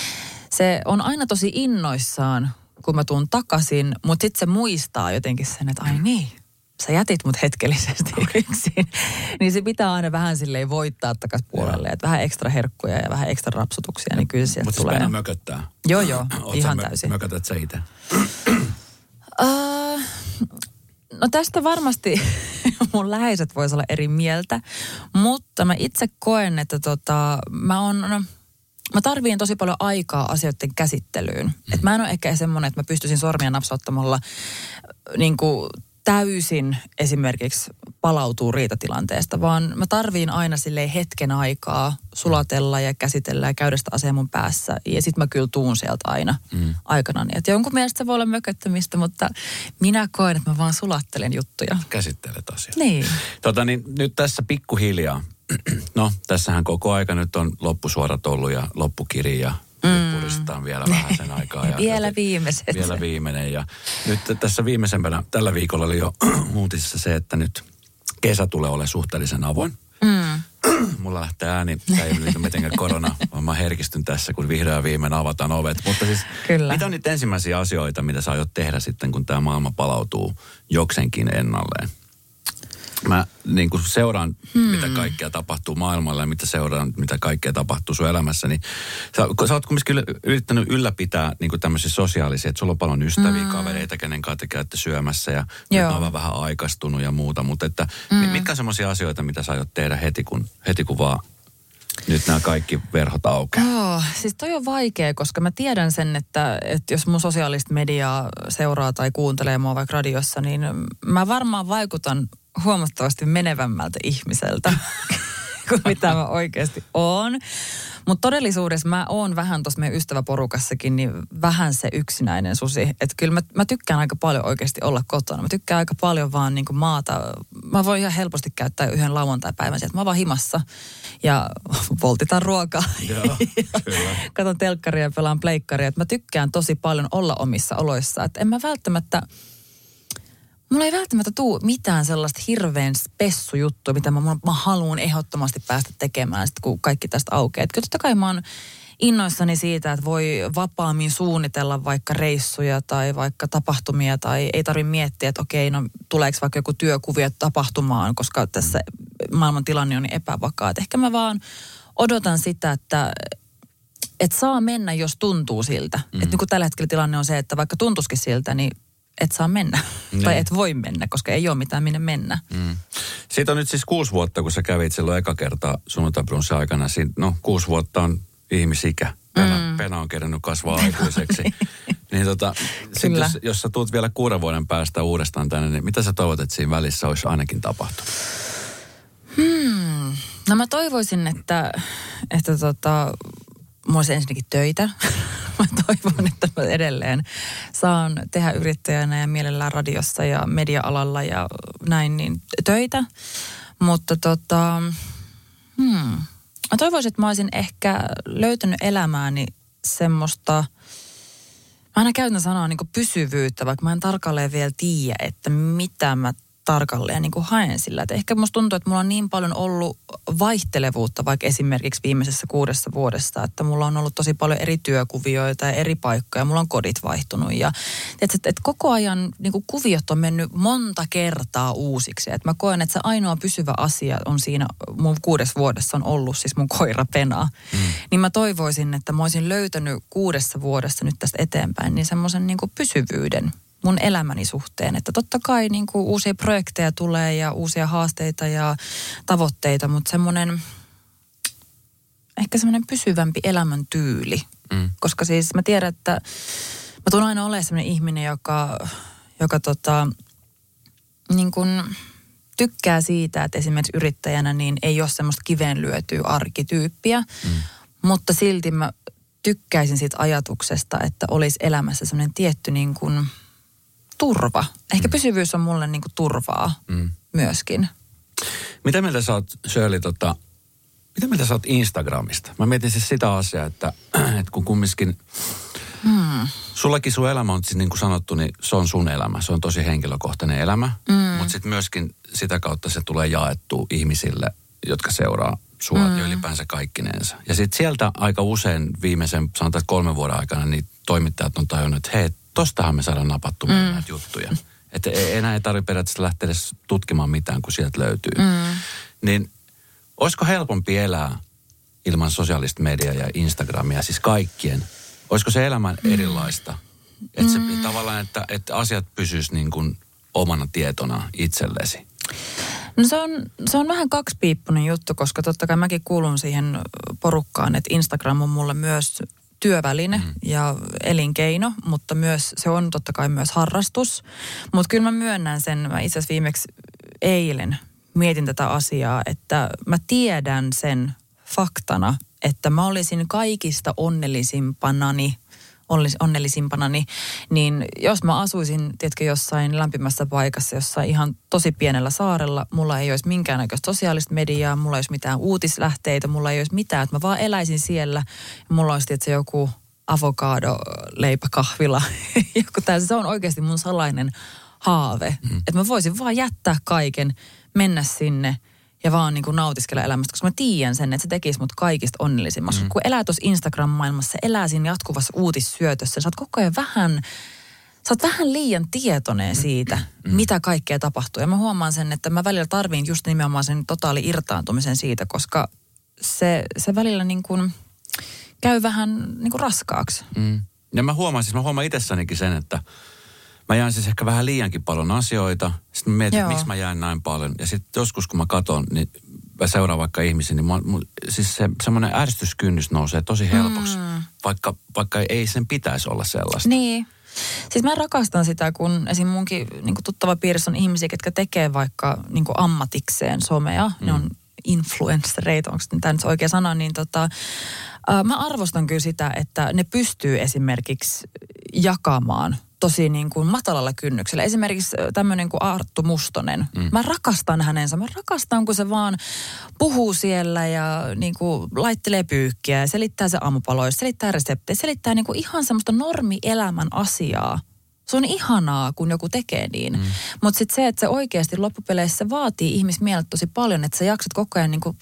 se on aina tosi innoissaan, kun mä tuun takaisin, mutta sitten se muistaa jotenkin sen, että ai niin, sä jätit mut hetkellisesti yksin. Niin se pitää aina vähän silleen voittaa takaisin puolelle, että vähän ekstra herkkuja ja vähän ekstra rapsutuksia, niin kyllä sieltä tulee. Mutta se mököttää. Joo, ihan täysin. Mökötät sä itse? No tästä varmasti mun läheiset vois olla eri mieltä, mutta mä itse koen, että mä tarviin tosi paljon aikaa asioiden käsittelyyn. Että mä en ole ehkä semmoinen, että mä pystyisin sormia napsauttamalla niin kuin täysin esimerkiksi palautuu riitatilanteesta, vaan mä tarviin aina silleen hetken aikaa sulatella ja käsitellä ja käydä sitä asiaa mun päässä. Ja sit mä kyllä tuun sieltä aina aikanaan. Että jonkun mielestä se voi olla mököttämistä, mutta minä koen, että mä vaan sulattelen juttuja. Käsittelet asiaa. Niin. Niin nyt tässä pikkuhiljaa. No, tässähän koko aika nyt on loppusuorat ollut ja loppukiri ja nyt puristetaan vielä vähän sen aikaa. Ja vielä viimeiset. Vielä viimeinen. Ja nyt tässä viimeisempänä, tällä viikolla oli jo uutisissa se, että nyt kesä tulee olemaan suhteellisen avoin. mulla lähtee ääni, ei ole mitenkään korona, vaan mä herkistyn tässä, kun vihdoin viimein avataan ovet. Mutta siis, Kyllä. mitä on niitä ensimmäisiä asioita, mitä sä aiot tehdä sitten, kun tämä maailma palautuu jokseenkin ennalleen? Mä niin kuin seuraan, mitä kaikkea tapahtuu maailmalla ja mitä kaikkea tapahtuu sun elämässä. Niin sä oot kumminkin yrittänyt ylläpitää niin kuin tämmöisiä sosiaalisia, että sulla on paljon ystäviä, kavereita, kenen kanssa te käytte syömässä ja nyt on vähän aikaistunut ja muuta. Mutta että mitkä on semmoisia asioita, mitä sä aiot tehdä heti kun vaan nyt nämä kaikki verhot aukeaa? Siis toi on vaikea, koska mä tiedän sen, että jos mun sosiaalista mediaa seuraa tai kuuntelee mua vaikka radiossa, niin mä varmaan vaikutan huomattavasti menevämmältä ihmiseltä kuin mitä mä oikeasti oon. Mutta todellisuudessa mä oon vähän tuossa meidän ystäväporukassakin, niin vähän se yksinäinen susi. Että kyllä mä tykkään aika paljon oikeasti olla kotona. Mä tykkään aika paljon vaan niinku maata. Mä voin ihan helposti käyttää yhden lauantaipäivän sieltä. Mä oon vaan himassa ja voltitan ruokaa. Joo, kyllä. Katon telkkaria ja pelaan pleikkaria. Että mä tykkään tosi paljon olla omissa oloissa. Että mulla ei välttämättä tule mitään sellaista hirveän spessujuttua, mitä mä haluan ehdottomasti päästä tekemään, sit kun kaikki tästä aukeaa. Kyllä totta kai mä oon innoissani siitä, että voi vapaammin suunnitella vaikka reissuja tai vaikka tapahtumia tai ei tarvitse miettiä, että okei, no tuleeko vaikka joku työkuvio tapahtumaan, koska tässä maailman tilanne on niin epävakaa. Et ehkä mä vaan odotan sitä, että saa mennä, jos tuntuu siltä. Että niin kun tällä hetkellä tilanne on se, että vaikka tuntuisikin siltä, niin et saa mennä. Niin. Tai et voi mennä, koska ei ole mitään minne mennä. Siitä on nyt siis 6 vuotta, kun sä kävit silloin eka kertaa sunnuntai-brunssin aikana. 6 vuotta on ihmisikä. Pena on kerännyt kasvaa aikuiseksi. Niin sitten jos sä tuut vielä 6 vuoden päästä uudestaan tänne, niin mitä sä toivot, että siinä välissä olisi ainakin tapahtunut? No mä toivoisin, että mulla olisi ensinnäkin töitä. Mä toivon, että mä edelleen saan tehdä yrittäjänä ja mielellään radiossa ja media-alalla ja näin niin töitä. Mutta mä toivoisin, että mä olisin ehkä löytänyt elämääni semmoista, mä aina käytän sanaa niin kuin pysyvyyttä, vaikka mä en tarkalleen vielä tiedä, että mitä mä tarkalleen niin kuin haen sillä. Että ehkä musta tuntuu, että mulla on niin paljon ollut vaihtelevuutta vaikka esimerkiksi viimeisessä 6 vuodessa, että mulla on ollut tosi paljon eri työkuvioita ja eri paikkoja. Mulla on kodit vaihtunut ja että koko ajan niin kuin kuviot on mennyt monta kertaa uusiksi. Että mä koen, että se ainoa pysyvä asia on siinä mun 6 vuodessa on ollut siis mun koira Pena. Niin mä toivoisin, että mä olisin löytänyt 6 vuodessa nyt tästä eteenpäin niin semmoisen niin kuin pysyvyyden mun elämäni suhteen. Että totta kai niin kuin uusia projekteja tulee ja uusia haasteita ja tavoitteita, mutta ehkä semmoinen pysyvämpi elämäntyyli. Koska siis mä tiedän, että mä tulen aina olemaan semmoinen ihminen, joka niin kuin tykkää siitä, että esimerkiksi yrittäjänä niin ei ole semmoista kiveen lyötyä arkityyppiä, mutta silti mä tykkäisin siitä ajatuksesta, että olisi elämässä semmoinen tietty niin kuin turva. Ehkä pysyvyys on mulle niinku turvaa myöskin. Mitä mieltä sä oot, Shirley, mitä mieltä sä oot Instagramista? Mä mietin siis sitä asiaa, että kun kumminkin sullakin sun elämä on, siis niin kuin sanottu, niin se on sun elämä. Se on tosi henkilökohtainen elämä, mutta sitten myöskin sitä kautta se tulee jaettua ihmisille, jotka seuraa sua ja ylipäänsä kaikkinensa. Ja sitten sieltä aika usein viimeisen, sanotaan 3 vuoden aikana, niin toimittajat on tajunnut, että hei, tostahan me saadaan napattu näitä juttuja. Että enää ei tarvitse periaatteessa lähteä edes tutkimaan mitään, kun sieltä löytyy. Niin olisiko helpompi elää ilman sosiaalista mediaa ja Instagramia, siis kaikkien? Olisiko se elämä erilaista? Että se tavallaan, että asiat pysyis niin kuin omana tietona itsellesi. No se on vähän kaksipiippunen juttu, koska totta kai mäkin kuulun siihen porukkaan, että Instagram on mulle myös työväline ja elinkeino, mutta myös se on totta kai myös harrastus. Mutta kyllä mä myönnän sen, mä itse asiassa viimeksi eilen mietin tätä asiaa, että mä tiedän sen faktana, että mä olisin kaikista onnellisimpana, niin jos mä asuisin, tiedätkö, jossain lämpimässä paikassa, jossain ihan tosi pienellä saarella, mulla ei olisi minkäännäköistä sosiaalista mediaa, mulla ei olisi mitään uutislähteitä, mulla ei olisi mitään, että mä vaan eläisin siellä, ja mulla olisi, tiedätkö, joku avokadoleipäkahvila, joku tällainen, se on oikeasti mun salainen haave, että mä voisin vaan jättää kaiken, mennä sinne ja vaan niin kuin nautiskella elämästä, koska mä tiedän sen, että se tekisi mut kaikista onnellisimmaksi. Kun elää tuossa Instagram-maailmassa, elää siinä jatkuvassa uutissyötössä, sä oot vähän liian tietoinen siitä, mitä kaikkea tapahtuu. Ja mä huomaan sen, että mä välillä tarviin just nimenomaan sen totaali irtaantumisen siitä, koska se välillä niin kuin käy vähän niin kuin raskaaksi. Ja mä huomaan itsessänikin sen, että mä jään siis ehkä vähän liiankin paljon asioita. Sitten mä mietin, että miksi mä jään näin paljon. Ja sitten joskus, kun mä katson, niin mä seuraan vaikka ihmisiä, niin siis semmoinen ärsytyskynnys nousee tosi helpoksi. Vaikka ei sen pitäisi olla sellaista. Niin. Siis mä rakastan sitä, kun esim. Munkin niin kuin tuttava piirissä on ihmisiä, ketkä tekee vaikka niin kuin ammatikseen somea. Ne on influenssereita, onko tämä nyt oikea sana, niin mä arvostan kyllä sitä, että ne pystyy esimerkiksi jakamaan tosi niin kuin matalalla kynnyksellä. Esimerkiksi tämmöinen kuin Arttu Mustonen. Mä rakastan hänensä. Mä rakastan, kun se vaan puhuu siellä ja niin kuin laittelee pyykkiä, selittää se aamupaloista, selittää reseptejä, selittää niin kuin ihan semmoista normielämän asiaa. Se on ihanaa, kun joku tekee niin. Mutta sitten se, että se oikeasti loppupeleissä vaatii ihmismielet tosi paljon, että sä jaksat koko ajan niin kuin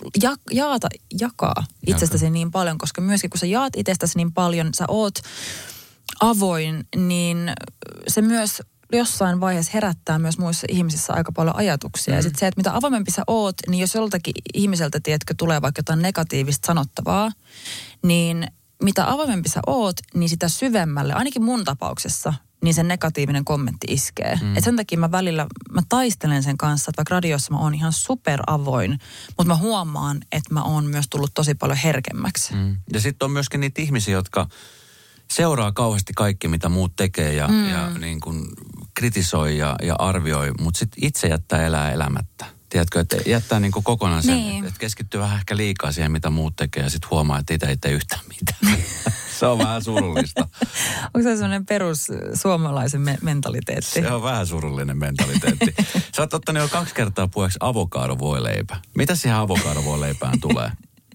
jakaa itsestäsi niin paljon, koska myöskin kun sä jaat itsestäsi niin paljon, sä oot avoin, niin se myös jossain vaiheessa herättää myös muissa ihmisissä aika paljon ajatuksia. Ja sitten se, että mitä avoimempi sä oot, niin jos joltakin ihmiseltä, tiedätkö, tulee vaikka jotain negatiivista sanottavaa, niin mitä avoimempi sä oot, niin sitä syvemmälle, ainakin mun tapauksessa, niin sen negatiivinen kommentti iskee. Et sen takia mä taistelen sen kanssa, että vaikka radiossa mä oon ihan superavoin, mutta mä huomaan, että mä oon myös tullut tosi paljon herkemmäksi. Ja sitten on myöskin niitä ihmisiä, jotka seuraa kauheasti kaikki, mitä muut tekee ja niin kuin kritisoi ja arvioi, mutta sitten itse jättää elää elämättä. Tiedätkö, että jättää niin kuin kokonaan sen, että keskittyy vähän ehkä liikaa siihen, mitä muut tekee ja sitten huomaa, että itse ei tee yhtään mitään. Se on vähän surullista. Onko se sellainen perus suomalaisen mentaliteetti? Se on vähän surullinen mentaliteetti. Sä oot ottanut jo 2 kertaa puheeksi avokadovoileipä. Mitä siihen avokadovoileipään tulee?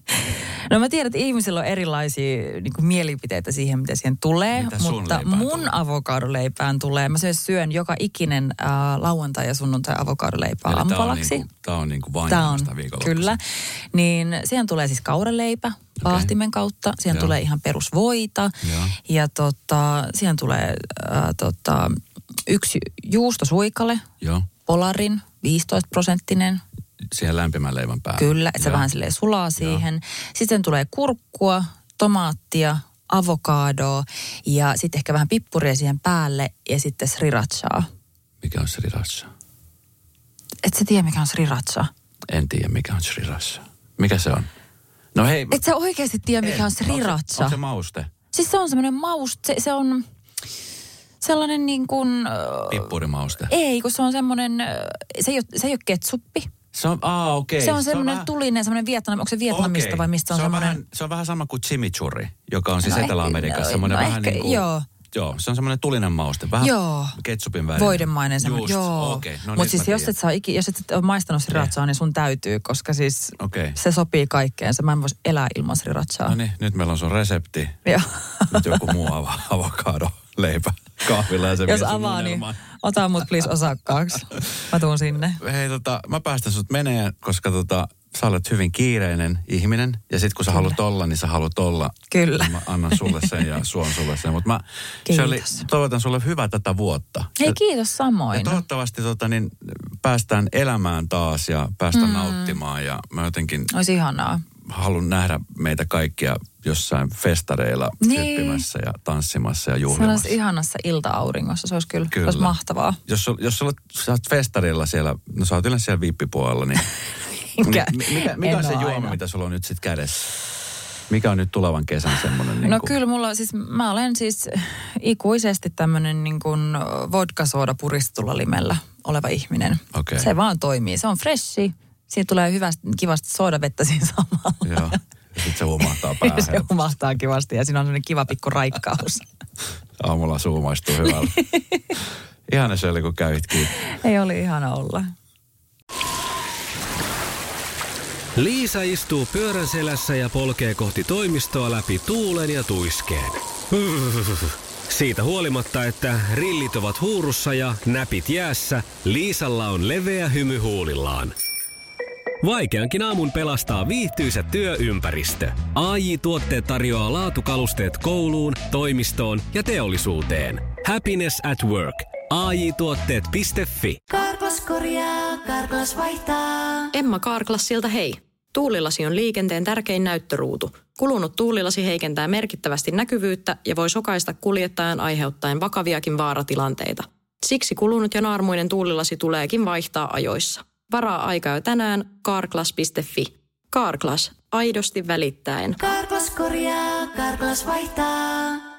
No mä tiedän, että ihmisillä on erilaisia niin kuin mielipiteitä siihen, mitä siihen tulee. Mutta mun avokadoleipään tulee. Mä syön joka ikinen lauantai ja sunnuntai avokadoleipää aamupalaksi. Tää on niin kuin vain ainoastaan viikonloppuisin. Kyllä. Niin siihen tulee siis kauraleipä paahtimen kautta. Siihen tulee ihan perusvoita. Ja siihen tulee 1 juustosuikale. Polarin 15%. Siihen lämpimän leivän päälle. Kyllä, että se vähän silleen sulaa siihen. Sitten tulee kurkkua, tomaattia, avokadoa ja sitten ehkä vähän pippuria siihen päälle ja sitten srirachaa. Mikä on sriracha? Et sä tiedä, mikä on sriracha? En tiedä, mikä on sriracha. Mikä se on? No hei. Et sä oikeasti tiedä, mikä on sriracha? Onko se mauste? Siis se on semmoinen mauste, se on sellainen niin kuin pippurimauste. Ei, kun se on semmoinen, se ei ole ketsuppi. Se on, okei. Se on semmoinen tulinen, semmoinen Vietnam, onko se Vietnamista vai mistä se on semmoinen? Se on vähän sama kuin chimichurri, joka on siis Etelä-Amerikassa. Semmoinen vähän niin kuin, joo, se on semmoinen tulinen mauste. Vähän ketsupin värinen. Voidemainen semmoinen, joo. Okay. No, mutta siis jos et ole maistanut srirachaa, niin sun täytyy, koska siis se sopii kaikkeen. Mä en voisi elää ilman srirachaa. No niin, nyt meillä on sun resepti. Joo. Nyt joku muu avokado leipä kahvilla ja se jos avaa, niin ota mut please osakkaaksi. Mä tuun sinne. Hei mä päästän sut meneen, koska sä olet hyvin kiireinen ihminen. Ja sit kun sä haluat olla, niin sä haluat olla. Kyllä. Mä annan sulle sen ja suon sulle sen. Mutta Shirley, toivotan sulle hyvää tätä vuotta. Hei, kiitos samoin. Ja toivottavasti niin päästään elämään taas ja päästään nauttimaan. Ja mä jotenkin olisi ihanaa. Haluan nähdä meitä kaikkia jossain festareilla hyppimässä ja tanssimassa ja juhlimassa. Se olisi ihanassa ilta-auringossa, se olisi kyllä. Se olisi mahtavaa. Jos sä oot festarilla siellä, no sä oot yleensä siellä vippipuolella, niin mikä on se juoma, mitä sulla on nyt sit kädessä? Mikä on nyt tulevan kesän semmoinen? Niin no kyllä mulla siis, mä olen siis ikuisesti tämmöinen niin kuin vodka-sooda puristetulla limellä oleva ihminen. Okay. Se vaan toimii. Se on freshi. Siitä tulee kivasti soodavettä siinä samalla. Joo. Ja sitten se humahtaa päähän. Se humahtaa kivasti ja siinä on sellainen kiva pikku raikkaus. Aamulla suu maistuu hyvältä. Ihana Shirley, kun kävit, kiinni. Ei, oli ihana olla. Liisa istuu pyörän selässä ja polkee kohti toimistoa läpi tuulen ja tuiskeen. Siitä huolimatta, että rillit ovat huurussa ja näpit jäässä, Liisalla on leveä hymy huulillaan. Vaikeankin aamun pelastaa viihtyisä työympäristö. AJ-tuotteet tarjoaa laatukalusteet kouluun, toimistoon ja teollisuuteen. Happiness at work. AJ-tuotteet.fi. Karklas korjaa, Karklas vaihtaa. Emma Karklassilta hei. Tuulilasi on liikenteen tärkein näyttöruutu. Kulunut tuulilasi heikentää merkittävästi näkyvyyttä ja voi sokaista kuljettajan aiheuttaen vakaviakin vaaratilanteita. Siksi kulunut ja naarmuinen tuulilasi tuleekin vaihtaa ajoissa. Varaa aikaa jo tänään karklas.fi. Karklas, aidosti välittäen. Karklas korjaa, Karklas vaihtaa.